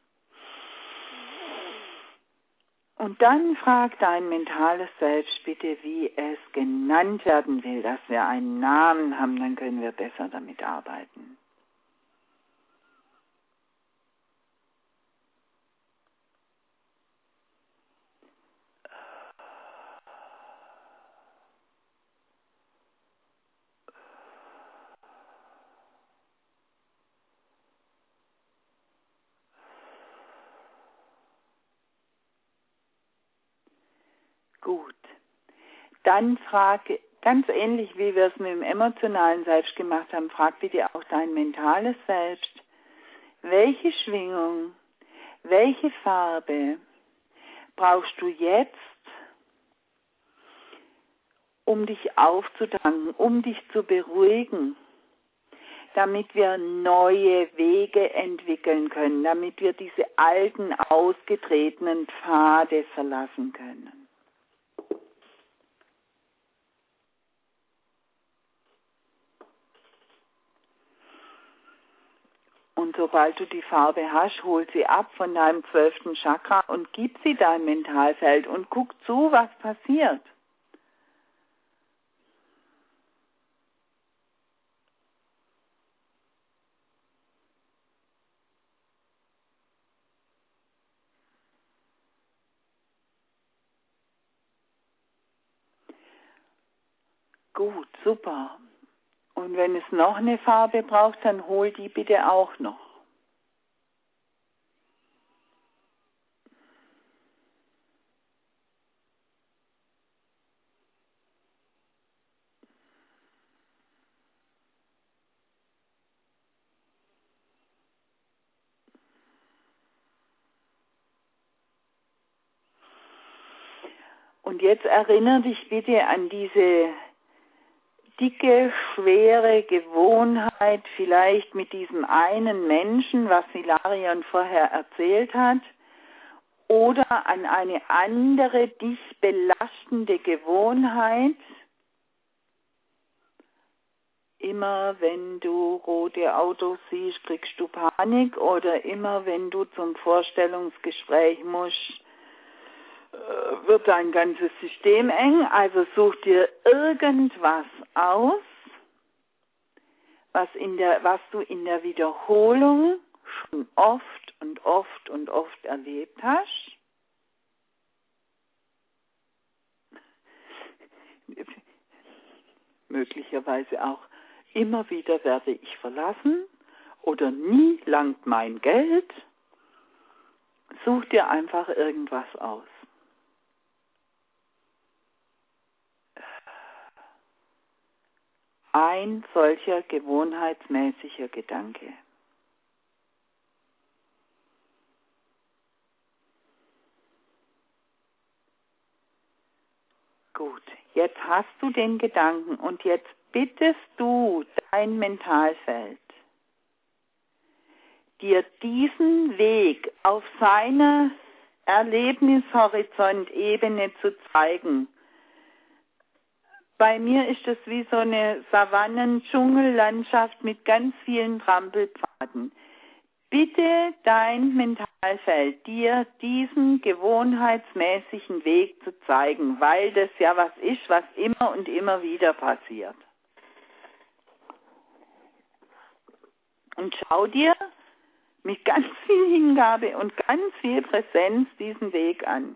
Und dann frag dein mentales Selbst bitte, wie es genannt werden will, dass wir einen Namen haben, dann können wir besser damit arbeiten. Gut. Dann frag, ganz ähnlich wie wir es mit dem emotionalen Selbst gemacht haben, frag bitte auch dein mentales Selbst, welche Schwingung, welche Farbe brauchst du jetzt, um dich aufzutanken, um dich zu beruhigen, damit wir neue Wege entwickeln können, damit wir diese alten, ausgetretenen Pfade verlassen können. Und sobald du die Farbe hast, hol sie ab von deinem 12. Chakra und gib sie deinem Mentalfeld und guck zu, was passiert. Gut, super. Und wenn es noch eine Farbe braucht, dann hol die bitte auch noch. Und jetzt erinnere dich bitte an diese dicke, schwere Gewohnheit, vielleicht mit diesem einen Menschen, was Hilarion vorher erzählt hat, oder an eine andere, dich belastende Gewohnheit. Immer wenn du rote Autos siehst, kriegst du Panik, oder immer wenn du zum Vorstellungsgespräch musst, wird dein ganzes System eng. Also such dir irgendwas aus, was du in der Wiederholung schon oft und oft und oft erlebt hast. Möglicherweise auch, immer wieder werde ich verlassen oder nie langt mein Geld. Such dir einfach irgendwas aus. Ein solcher gewohnheitsmäßiger Gedanke. Gut, jetzt hast du den Gedanken und jetzt bittest du dein Mentalfeld, dir diesen Weg auf seiner Erlebnishorizontebene zu zeigen. Bei mir ist es wie so eine Savannen-Dschungellandschaft mit ganz vielen Trampelpfaden. Bitte dein Mentalfeld, dir diesen gewohnheitsmäßigen Weg zu zeigen, weil das ja was ist, was immer und immer wieder passiert. Und schau dir mit ganz viel Hingabe und ganz viel Präsenz diesen Weg an.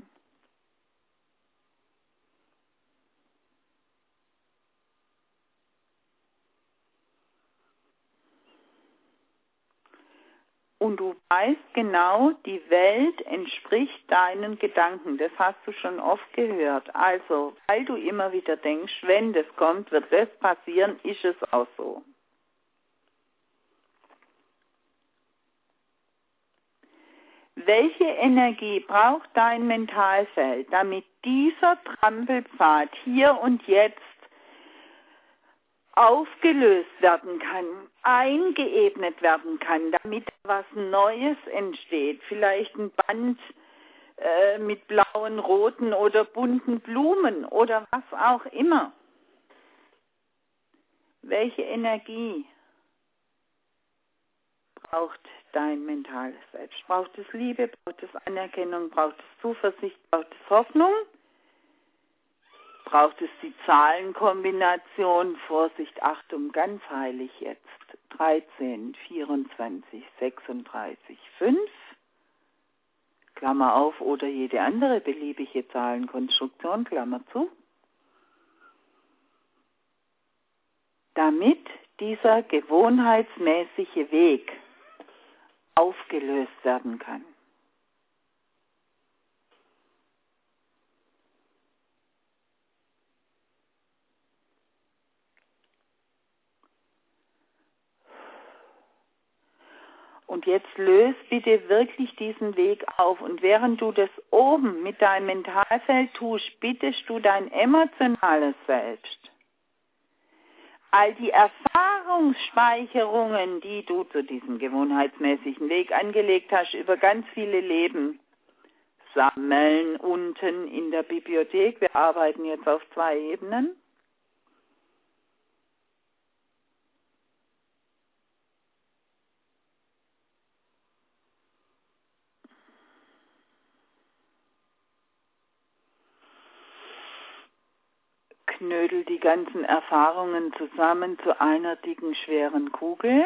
Und du weißt genau, die Welt entspricht deinen Gedanken. Das hast du schon oft gehört. Also, weil du immer wieder denkst, wenn das kommt, wird das passieren, ist es auch so. Welche Energie braucht dein Mentalfeld, damit dieser Trampelpfad hier und jetzt aufgelöst werden kann, eingeebnet werden kann, damit was Neues entsteht? Vielleicht ein Band mit blauen, roten oder bunten Blumen oder was auch immer. Welche Energie braucht dein mentales Selbst? Braucht es Liebe, braucht es Anerkennung, braucht es Zuversicht, braucht es Hoffnung? Braucht es die Zahlenkombination, Vorsicht, Achtung, ganz heilig jetzt, 13, 24, 36, 5, Klammer auf, oder jede andere beliebige Zahlenkonstruktion, Klammer zu, damit dieser gewohnheitsmäßige Weg aufgelöst werden kann. Und jetzt löst bitte wirklich diesen Weg auf. Und während du das oben mit deinem Mentalfeld tust, bittest du dein emotionales Selbst, all die Erfahrungsspeicherungen, die du zu diesem gewohnheitsmäßigen Weg angelegt hast, über ganz viele Leben, sammeln unten in der Bibliothek. Wir arbeiten jetzt auf 2 Ebenen. Knödel die ganzen Erfahrungen zusammen zu einer dicken, schweren Kugel.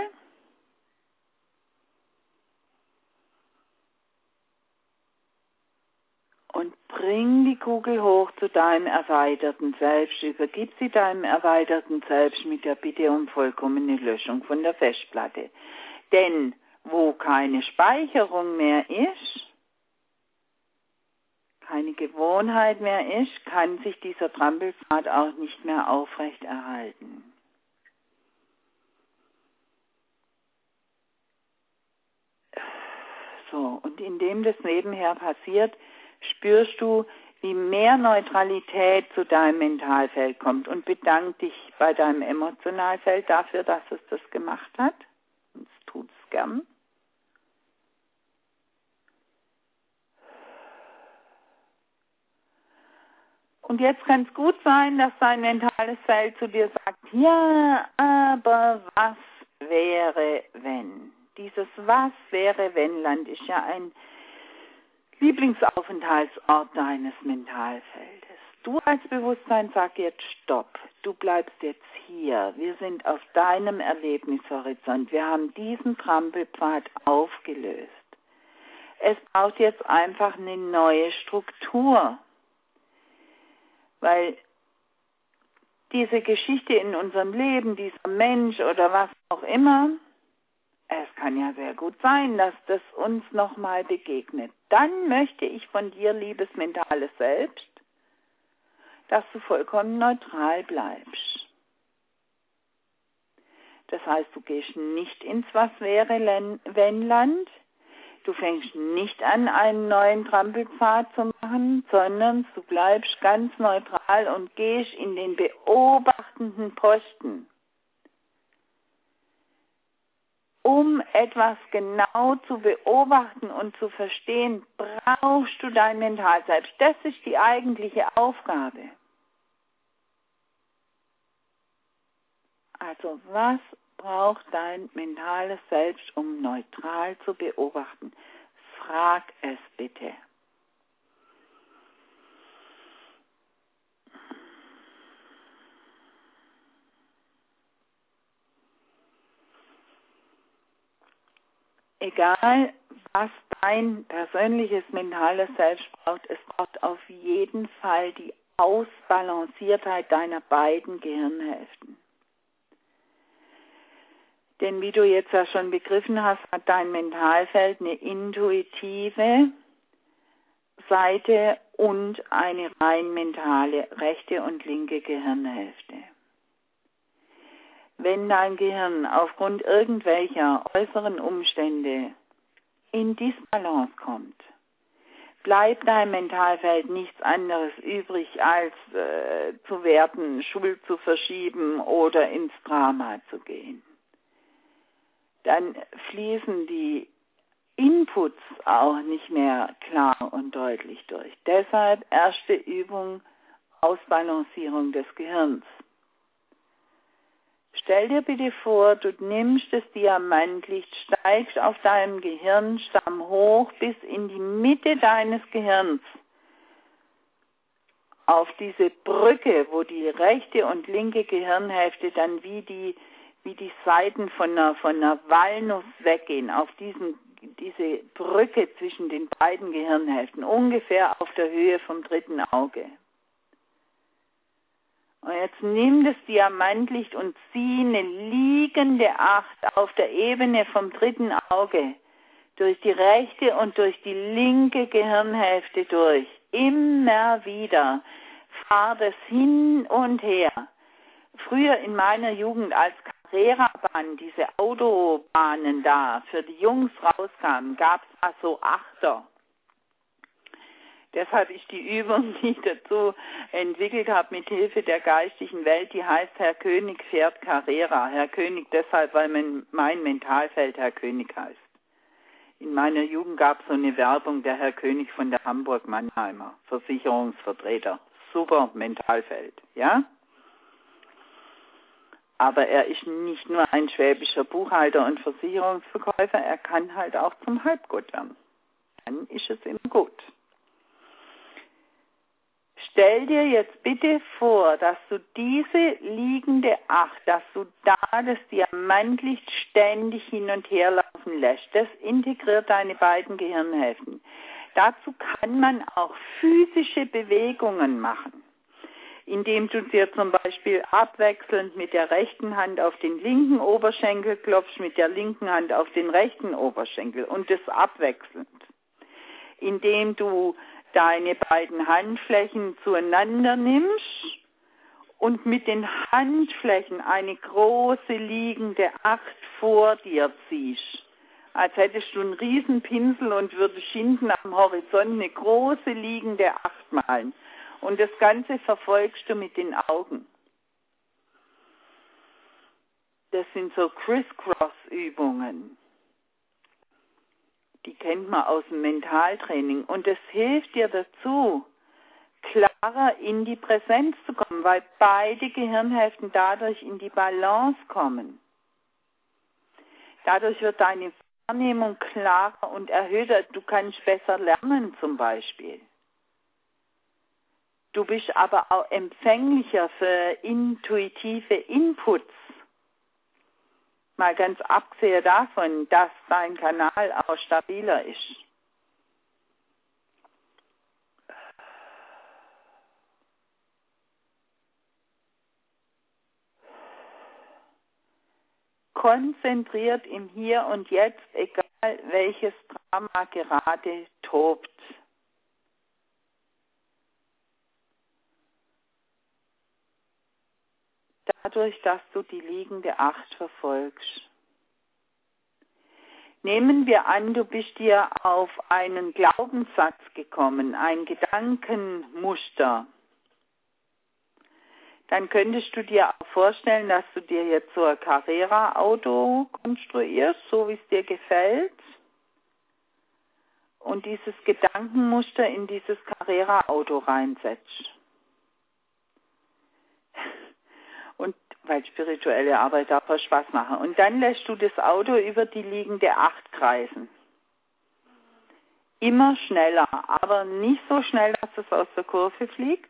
Und bring die Kugel hoch zu deinem erweiterten Selbst. Übergib sie deinem erweiterten Selbst mit der Bitte um vollkommene Löschung von der Festplatte. Denn wo keine Speicherung mehr ist, keine Gewohnheit mehr ist, kann sich dieser Trampelpfad auch nicht mehr aufrecht erhalten. So, und indem das nebenher passiert, spürst du, wie mehr Neutralität zu deinem Mentalfeld kommt, und bedank dich bei deinem Emotionalfeld dafür, dass es das gemacht hat. Und es tut es gern. Und jetzt kann es gut sein, dass dein mentales Feld zu dir sagt, ja, aber was wäre, wenn? Dieses Was wäre, wenn Land ist ja ein Lieblingsaufenthaltsort deines Mentalfeldes. Du als Bewusstsein sag jetzt Stopp. Du bleibst jetzt hier. Wir sind auf deinem Erlebnishorizont. Wir haben diesen Trampelpfad aufgelöst. Es braucht jetzt einfach eine neue Struktur. Weil diese Geschichte in unserem Leben, dieser Mensch oder was auch immer, es kann ja sehr gut sein, dass das uns nochmal begegnet. Dann möchte ich von dir, liebes mentales Selbst, dass du vollkommen neutral bleibst. Das heißt, du gehst nicht ins Was wäre, wenn Land. Du fängst nicht an, einen neuen Trampelpfad zu machen, sondern du bleibst ganz neutral und gehst in den beobachtenden Posten. Um etwas genau zu beobachten und zu verstehen, brauchst du dein Mental selbst. Das ist die eigentliche Aufgabe. Also was braucht dein mentales Selbst, um neutral zu beobachten? Frag es bitte. Egal, was dein persönliches mentales Selbst braucht, es braucht auf jeden Fall die Ausbalanciertheit deiner beiden Gehirnhälften. Denn wie du jetzt ja schon begriffen hast, hat dein Mentalfeld eine intuitive Seite und eine rein mentale rechte und linke Gehirnhälfte. Wenn dein Gehirn aufgrund irgendwelcher äußeren Umstände in Disbalance kommt, bleibt dein Mentalfeld nichts anderes übrig, als zu werten, Schuld zu verschieben oder ins Drama zu gehen. Dann fließen die Inputs auch nicht mehr klar und deutlich durch. Deshalb erste Übung, Ausbalancierung des Gehirns. Stell dir bitte vor, du nimmst das Diamantlicht, steigst auf deinem Gehirnstamm hoch bis in die Mitte deines Gehirns. Auf diese Brücke, wo die rechte und linke Gehirnhälfte dann wie die Seiten von einer Walnuss weggehen, auf diese Brücke zwischen den beiden Gehirnhälften, ungefähr auf der Höhe vom dritten Auge. Und jetzt nimm das Diamantlicht und zieh eine liegende Acht auf der Ebene vom dritten Auge durch die rechte und durch die linke Gehirnhälfte durch. Immer wieder. Fahr das hin und her. Früher in meiner Jugend, als Carrera-Bahn, diese Autobahnen da für die Jungs rauskamen, gab es da so Achter. Deshalb ist die Übung, die ich dazu entwickelt habe, mit Hilfe der geistigen Welt, die heißt Herr König fährt Carrera. Herr König deshalb, weil mein Mentalfeld Herr König heißt. In meiner Jugend gab es so eine Werbung, der Herr König von der Hamburg-Mannheimer, Versicherungsvertreter. Super Mentalfeld, ja? Aber er ist nicht nur ein schwäbischer Buchhalter und Versicherungsverkäufer, er kann halt auch zum Halbgott werden. Dann ist es immer gut. Stell dir jetzt bitte vor, dass du diese liegende Acht, dass du da das Diamantlicht ständig hin und her laufen lässt. Das integriert deine beiden Gehirnhälften. Dazu kann man auch physische Bewegungen machen, indem du dir zum Beispiel abwechselnd mit der rechten Hand auf den linken Oberschenkel klopfst, mit der linken Hand auf den rechten Oberschenkel und das abwechselnd. Indem du deine beiden Handflächen zueinander nimmst und mit den Handflächen eine große liegende Acht vor dir ziehst. Als hättest du einen riesen Pinsel und würdest hinten am Horizont eine große liegende Acht malen. Und das Ganze verfolgst du mit den Augen. Das sind so Criss-Cross-Übungen. Die kennt man aus dem Mentaltraining. Und das hilft dir dazu, klar klarer in die Präsenz zu kommen, weil beide Gehirnhälften dadurch in die Balance kommen. Dadurch wird deine Wahrnehmung klarer und erhöhter. Du kannst besser lernen zum Beispiel. Du bist aber auch empfänglicher für intuitive Inputs. Mal ganz abgesehen davon, dass dein Kanal auch stabiler ist. Konzentriert im Hier und Jetzt, egal welches Drama gerade tobt. Dadurch, dass du die liegende Acht verfolgst. Nehmen wir an, du bist dir auf einen Glaubenssatz gekommen, ein Gedankenmuster. Dann könntest du dir auch vorstellen, dass du dir jetzt so ein Carrera-Auto konstruierst, so wie es dir gefällt. Und dieses Gedankenmuster in dieses Carrera-Auto reinsetzt. Und weil spirituelle Arbeit darf auch Spaß machen. Und dann lässt du das Auto über die liegende Acht kreisen. Immer schneller, aber nicht so schnell, dass es aus der Kurve fliegt.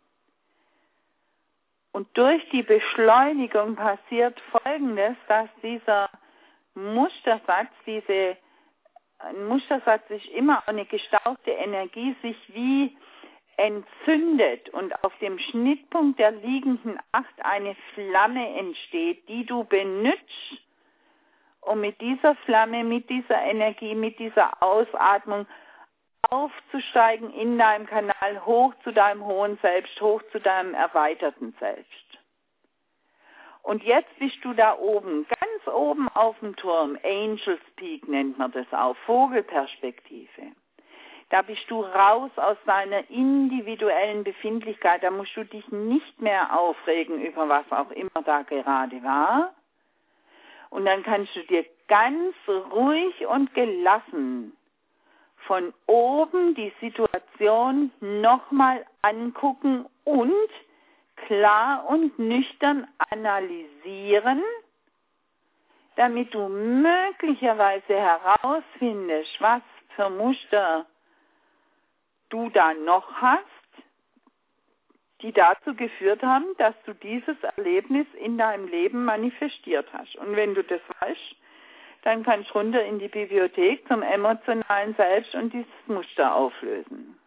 Und durch die Beschleunigung passiert Folgendes, dass dieser Mustersatz, ein Mustersatz ist immer eine gestauchte Energie, sich wie entzündet und auf dem Schnittpunkt der liegenden Acht eine Flamme entsteht, die du benutzt, um mit dieser Flamme, mit dieser Energie, mit dieser Ausatmung aufzusteigen in deinem Kanal, hoch zu deinem hohen Selbst, hoch zu deinem erweiterten Selbst. Und jetzt bist du da oben, ganz oben auf dem Turm, Angels Peak nennt man das auch, Vogelperspektive. Da bist du raus aus deiner individuellen Befindlichkeit, da musst du dich nicht mehr aufregen über was auch immer da gerade war. Und dann kannst du dir ganz ruhig und gelassen von oben die Situation nochmal angucken und klar und nüchtern analysieren, damit du möglicherweise herausfindest, was für Muster du da noch hast, die dazu geführt haben, dass du dieses Erlebnis in deinem Leben manifestiert hast. Und wenn du das weißt, dann kannst du runter in die Bibliothek zum emotionalen Selbst und dieses Muster auflösen.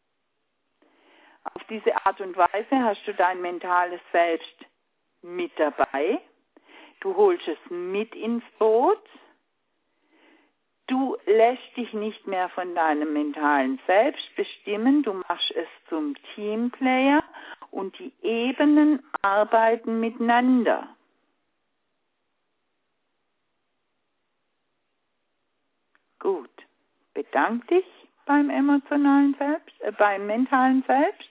Auf diese Art und Weise hast du dein mentales Selbst mit dabei. Du holst es mit ins Boot. Du lässt dich nicht mehr von deinem mentalen Selbst bestimmen. Du machst es zum Teamplayer und die Ebenen arbeiten miteinander. Gut. Bedank dich beim emotionalen Selbst, beim mentalen Selbst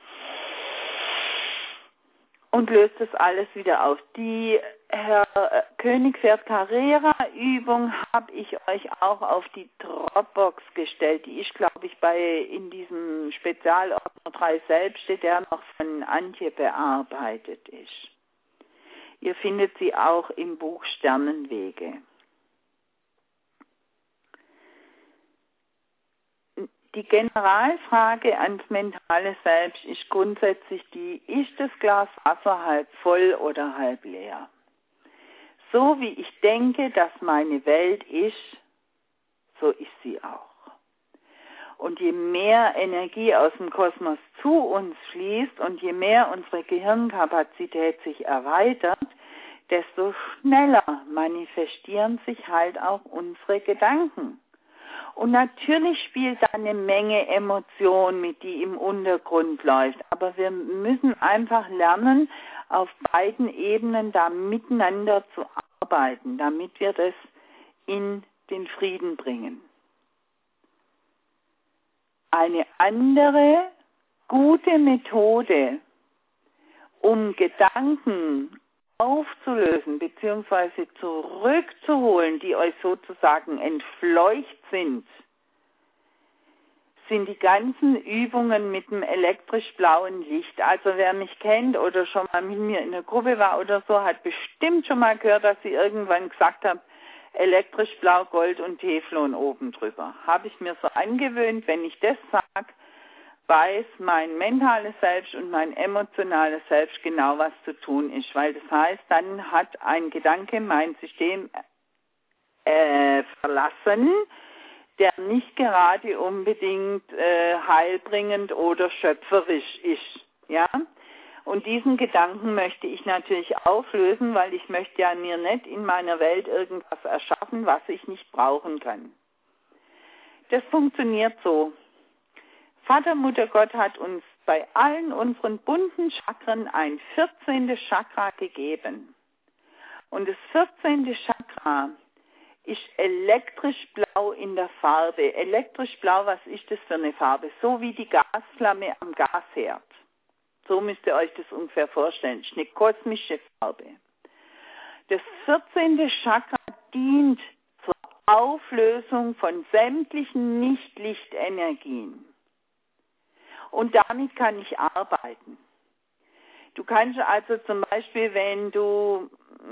und löst das alles wieder auf. Die Herr Königpferd Carrera Übung habe ich euch auch auf die Dropbox gestellt. Die ist, glaube ich, in diesem Spezialordner 3 Selbste, der noch von Antje bearbeitet ist. Ihr findet sie auch im Buch Sternenwege. Die Generalfrage ans mentale Selbst ist grundsätzlich die, ist das Glas Wasser halb voll oder halb leer? So wie ich denke, dass meine Welt ist, so ist sie auch. Und je mehr Energie aus dem Kosmos zu uns fließt und je mehr unsere Gehirnkapazität sich erweitert, desto schneller manifestieren sich halt auch unsere Gedanken. Und natürlich spielt da eine Menge Emotion mit, die im Untergrund läuft. Aber wir müssen einfach lernen, auf beiden Ebenen da miteinander zu arbeiten, damit wir das in den Frieden bringen. Eine andere gute Methode, um Gedanken aufzulösen bzw. zurückzuholen, die euch sozusagen entfleucht sind sind die ganzen Übungen mit dem elektrisch-blauen Licht. Also wer mich kennt oder schon mal mit mir in der Gruppe war oder so, hat bestimmt schon mal gehört, dass ich irgendwann gesagt habe, elektrisch-blau, Gold und Teflon oben drüber. Habe ich mir so angewöhnt, wenn ich das sage, weiß mein mentales Selbst und mein emotionales Selbst genau, was zu tun ist. Weil das heißt, dann hat ein Gedanke mein System verlassen, der nicht gerade unbedingt heilbringend oder schöpferisch ist. Ja? Und diesen Gedanken möchte ich natürlich auflösen, weil ich möchte ja mir nicht in meiner Welt irgendwas erschaffen, was ich nicht brauchen kann. Das funktioniert so. Vater, Mutter Gott hat uns bei allen unseren bunten Chakren ein 14. Chakra gegeben. Und das 14. Chakra ist elektrisch blau in der Farbe. Elektrisch blau, was ist das für eine Farbe? So wie die Gasflamme am Gasherd. So müsst ihr euch das ungefähr vorstellen. Das ist eine kosmische Farbe. Das 14. Chakra dient zur Auflösung von sämtlichen Nicht-Lichtenergien. Und damit kann ich arbeiten. Du kannst also zum Beispiel, wenn du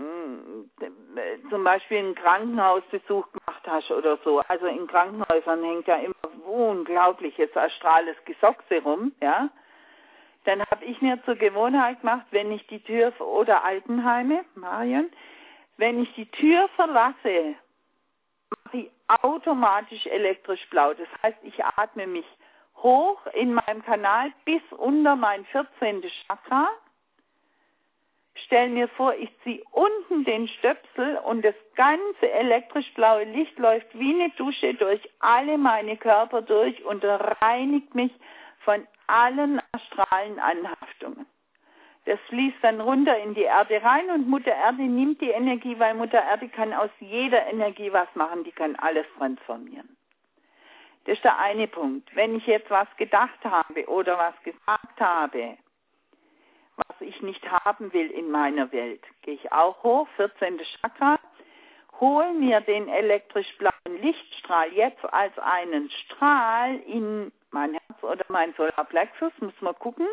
zum Beispiel einen Krankenhausbesuch gemacht hast oder so, also in Krankenhäusern hängt ja immer unglaubliches astrales Gesochse rum, ja, dann habe ich mir zur Gewohnheit gemacht, wenn ich die Tür, oder Altenheime, Marion, wenn ich die Tür verlasse, mache ich automatisch elektrisch blau. Das heißt, ich atme mich hoch in meinem Kanal bis unter mein 14. Chakra. Stell mir vor, ich ziehe unten den Stöpsel und das ganze elektrisch-blaue Licht läuft wie eine Dusche durch alle meine Körper durch und reinigt mich von allen astralen Anhaftungen. Das fließt dann runter in die Erde rein und Mutter Erde nimmt die Energie, weil Mutter Erde kann aus jeder Energie was machen, die kann alles transformieren. Das ist der eine Punkt. Wenn ich jetzt was gedacht habe oder was gesagt habe, was ich nicht haben will in meiner Welt, gehe ich auch hoch, 14. Chakra, hole mir den elektrisch-blauen Lichtstrahl jetzt als einen Strahl in mein Herz oder mein Solarplexus, muss man gucken,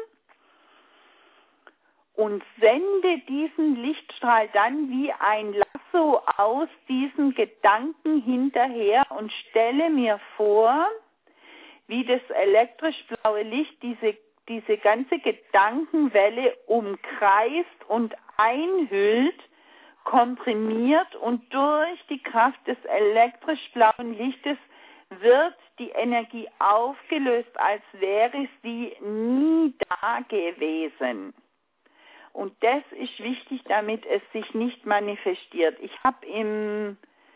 und sende diesen Lichtstrahl dann wie ein Lasso aus diesen Gedanken hinterher und stelle mir vor, wie das elektrisch-blaue Licht diese ganze Gedankenwelle umkreist und einhüllt, komprimiert und durch die Kraft des elektrisch-blauen Lichtes wird die Energie aufgelöst, als wäre sie nie da gewesen. Und das ist wichtig, damit es sich nicht manifestiert. Ich habe im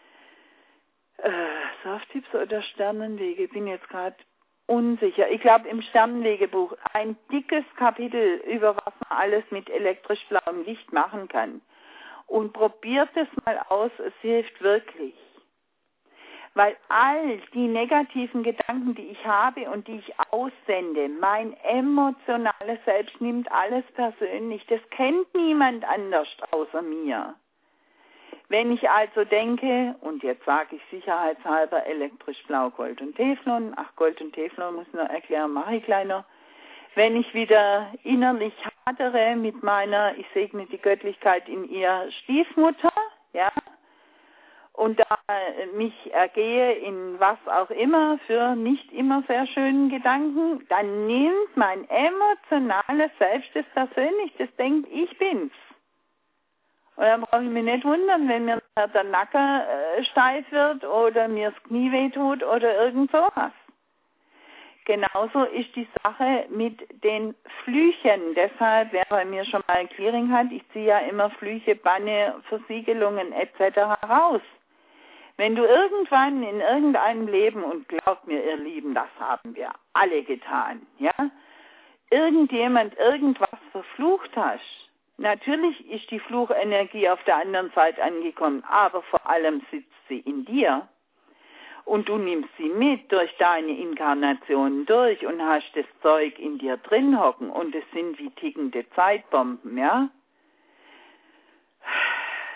Safttipps oder Sternenwege, bin jetzt gerade unsicher. Ich glaube im Sternenwegebuch ein dickes Kapitel über was man alles mit elektrisch blauem Licht machen kann. Und probiert es mal aus, es hilft wirklich. Weil all die negativen Gedanken, die ich habe und die ich aussende, mein emotionales Selbst nimmt alles persönlich. Das kennt niemand anders außer mir. Wenn ich also denke, und jetzt sage ich sicherheitshalber elektrisch blau, Gold und Teflon, Gold und Teflon muss ich noch erklären, mache ich kleiner. Wenn ich wieder innerlich hadere mit meiner, ich segne die Göttlichkeit in ihr Stiefmutter, ja, und da mich ergehe in was auch immer für nicht immer sehr schönen Gedanken, dann nimmt mein emotionales Selbst das persönlich, das denkt, ich bin's. Und dann brauche ich mich nicht wundern, wenn mir der Nacken steif wird oder mir das Knie wehtut oder irgend sowas. Genauso ist die Sache mit den Flüchen. Deshalb, wer bei mir schon mal ein Clearing hat, ich ziehe ja immer Flüche, Banne, Versiegelungen etc. raus. Wenn du irgendwann in irgendeinem Leben, und glaubt mir, ihr Lieben, das haben wir alle getan, ja, irgendjemand irgendwas verflucht hast, natürlich ist die Fluchenergie auf der anderen Seite angekommen, aber vor allem sitzt sie in dir. Und du nimmst sie mit durch deine Inkarnationen durch und hast das Zeug in dir drin hocken und es sind wie tickende Zeitbomben, ja.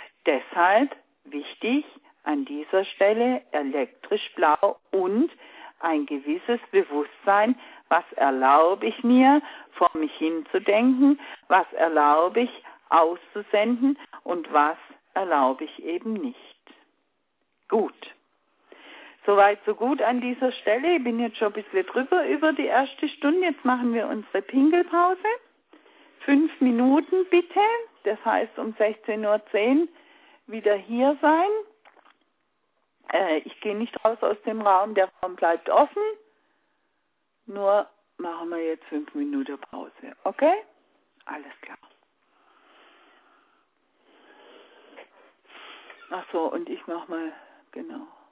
Deshalb wichtig an dieser Stelle elektrisch blau und ein gewisses Bewusstsein, was erlaube ich mir, vor mich hinzudenken, was erlaube ich auszusenden und was erlaube ich eben nicht. Gut. Soweit, so gut an dieser Stelle. Ich bin jetzt schon ein bisschen drüber über die erste Stunde. Jetzt machen wir unsere Pinkelpause. 5 Minuten bitte. Das heißt um 16:10 Uhr wieder hier sein. Ich gehe nicht raus aus dem Raum. Der Raum bleibt offen. Nur machen wir jetzt 5 Minuten Pause. Okay? Alles klar. Ach so, und ich mache mal, genau.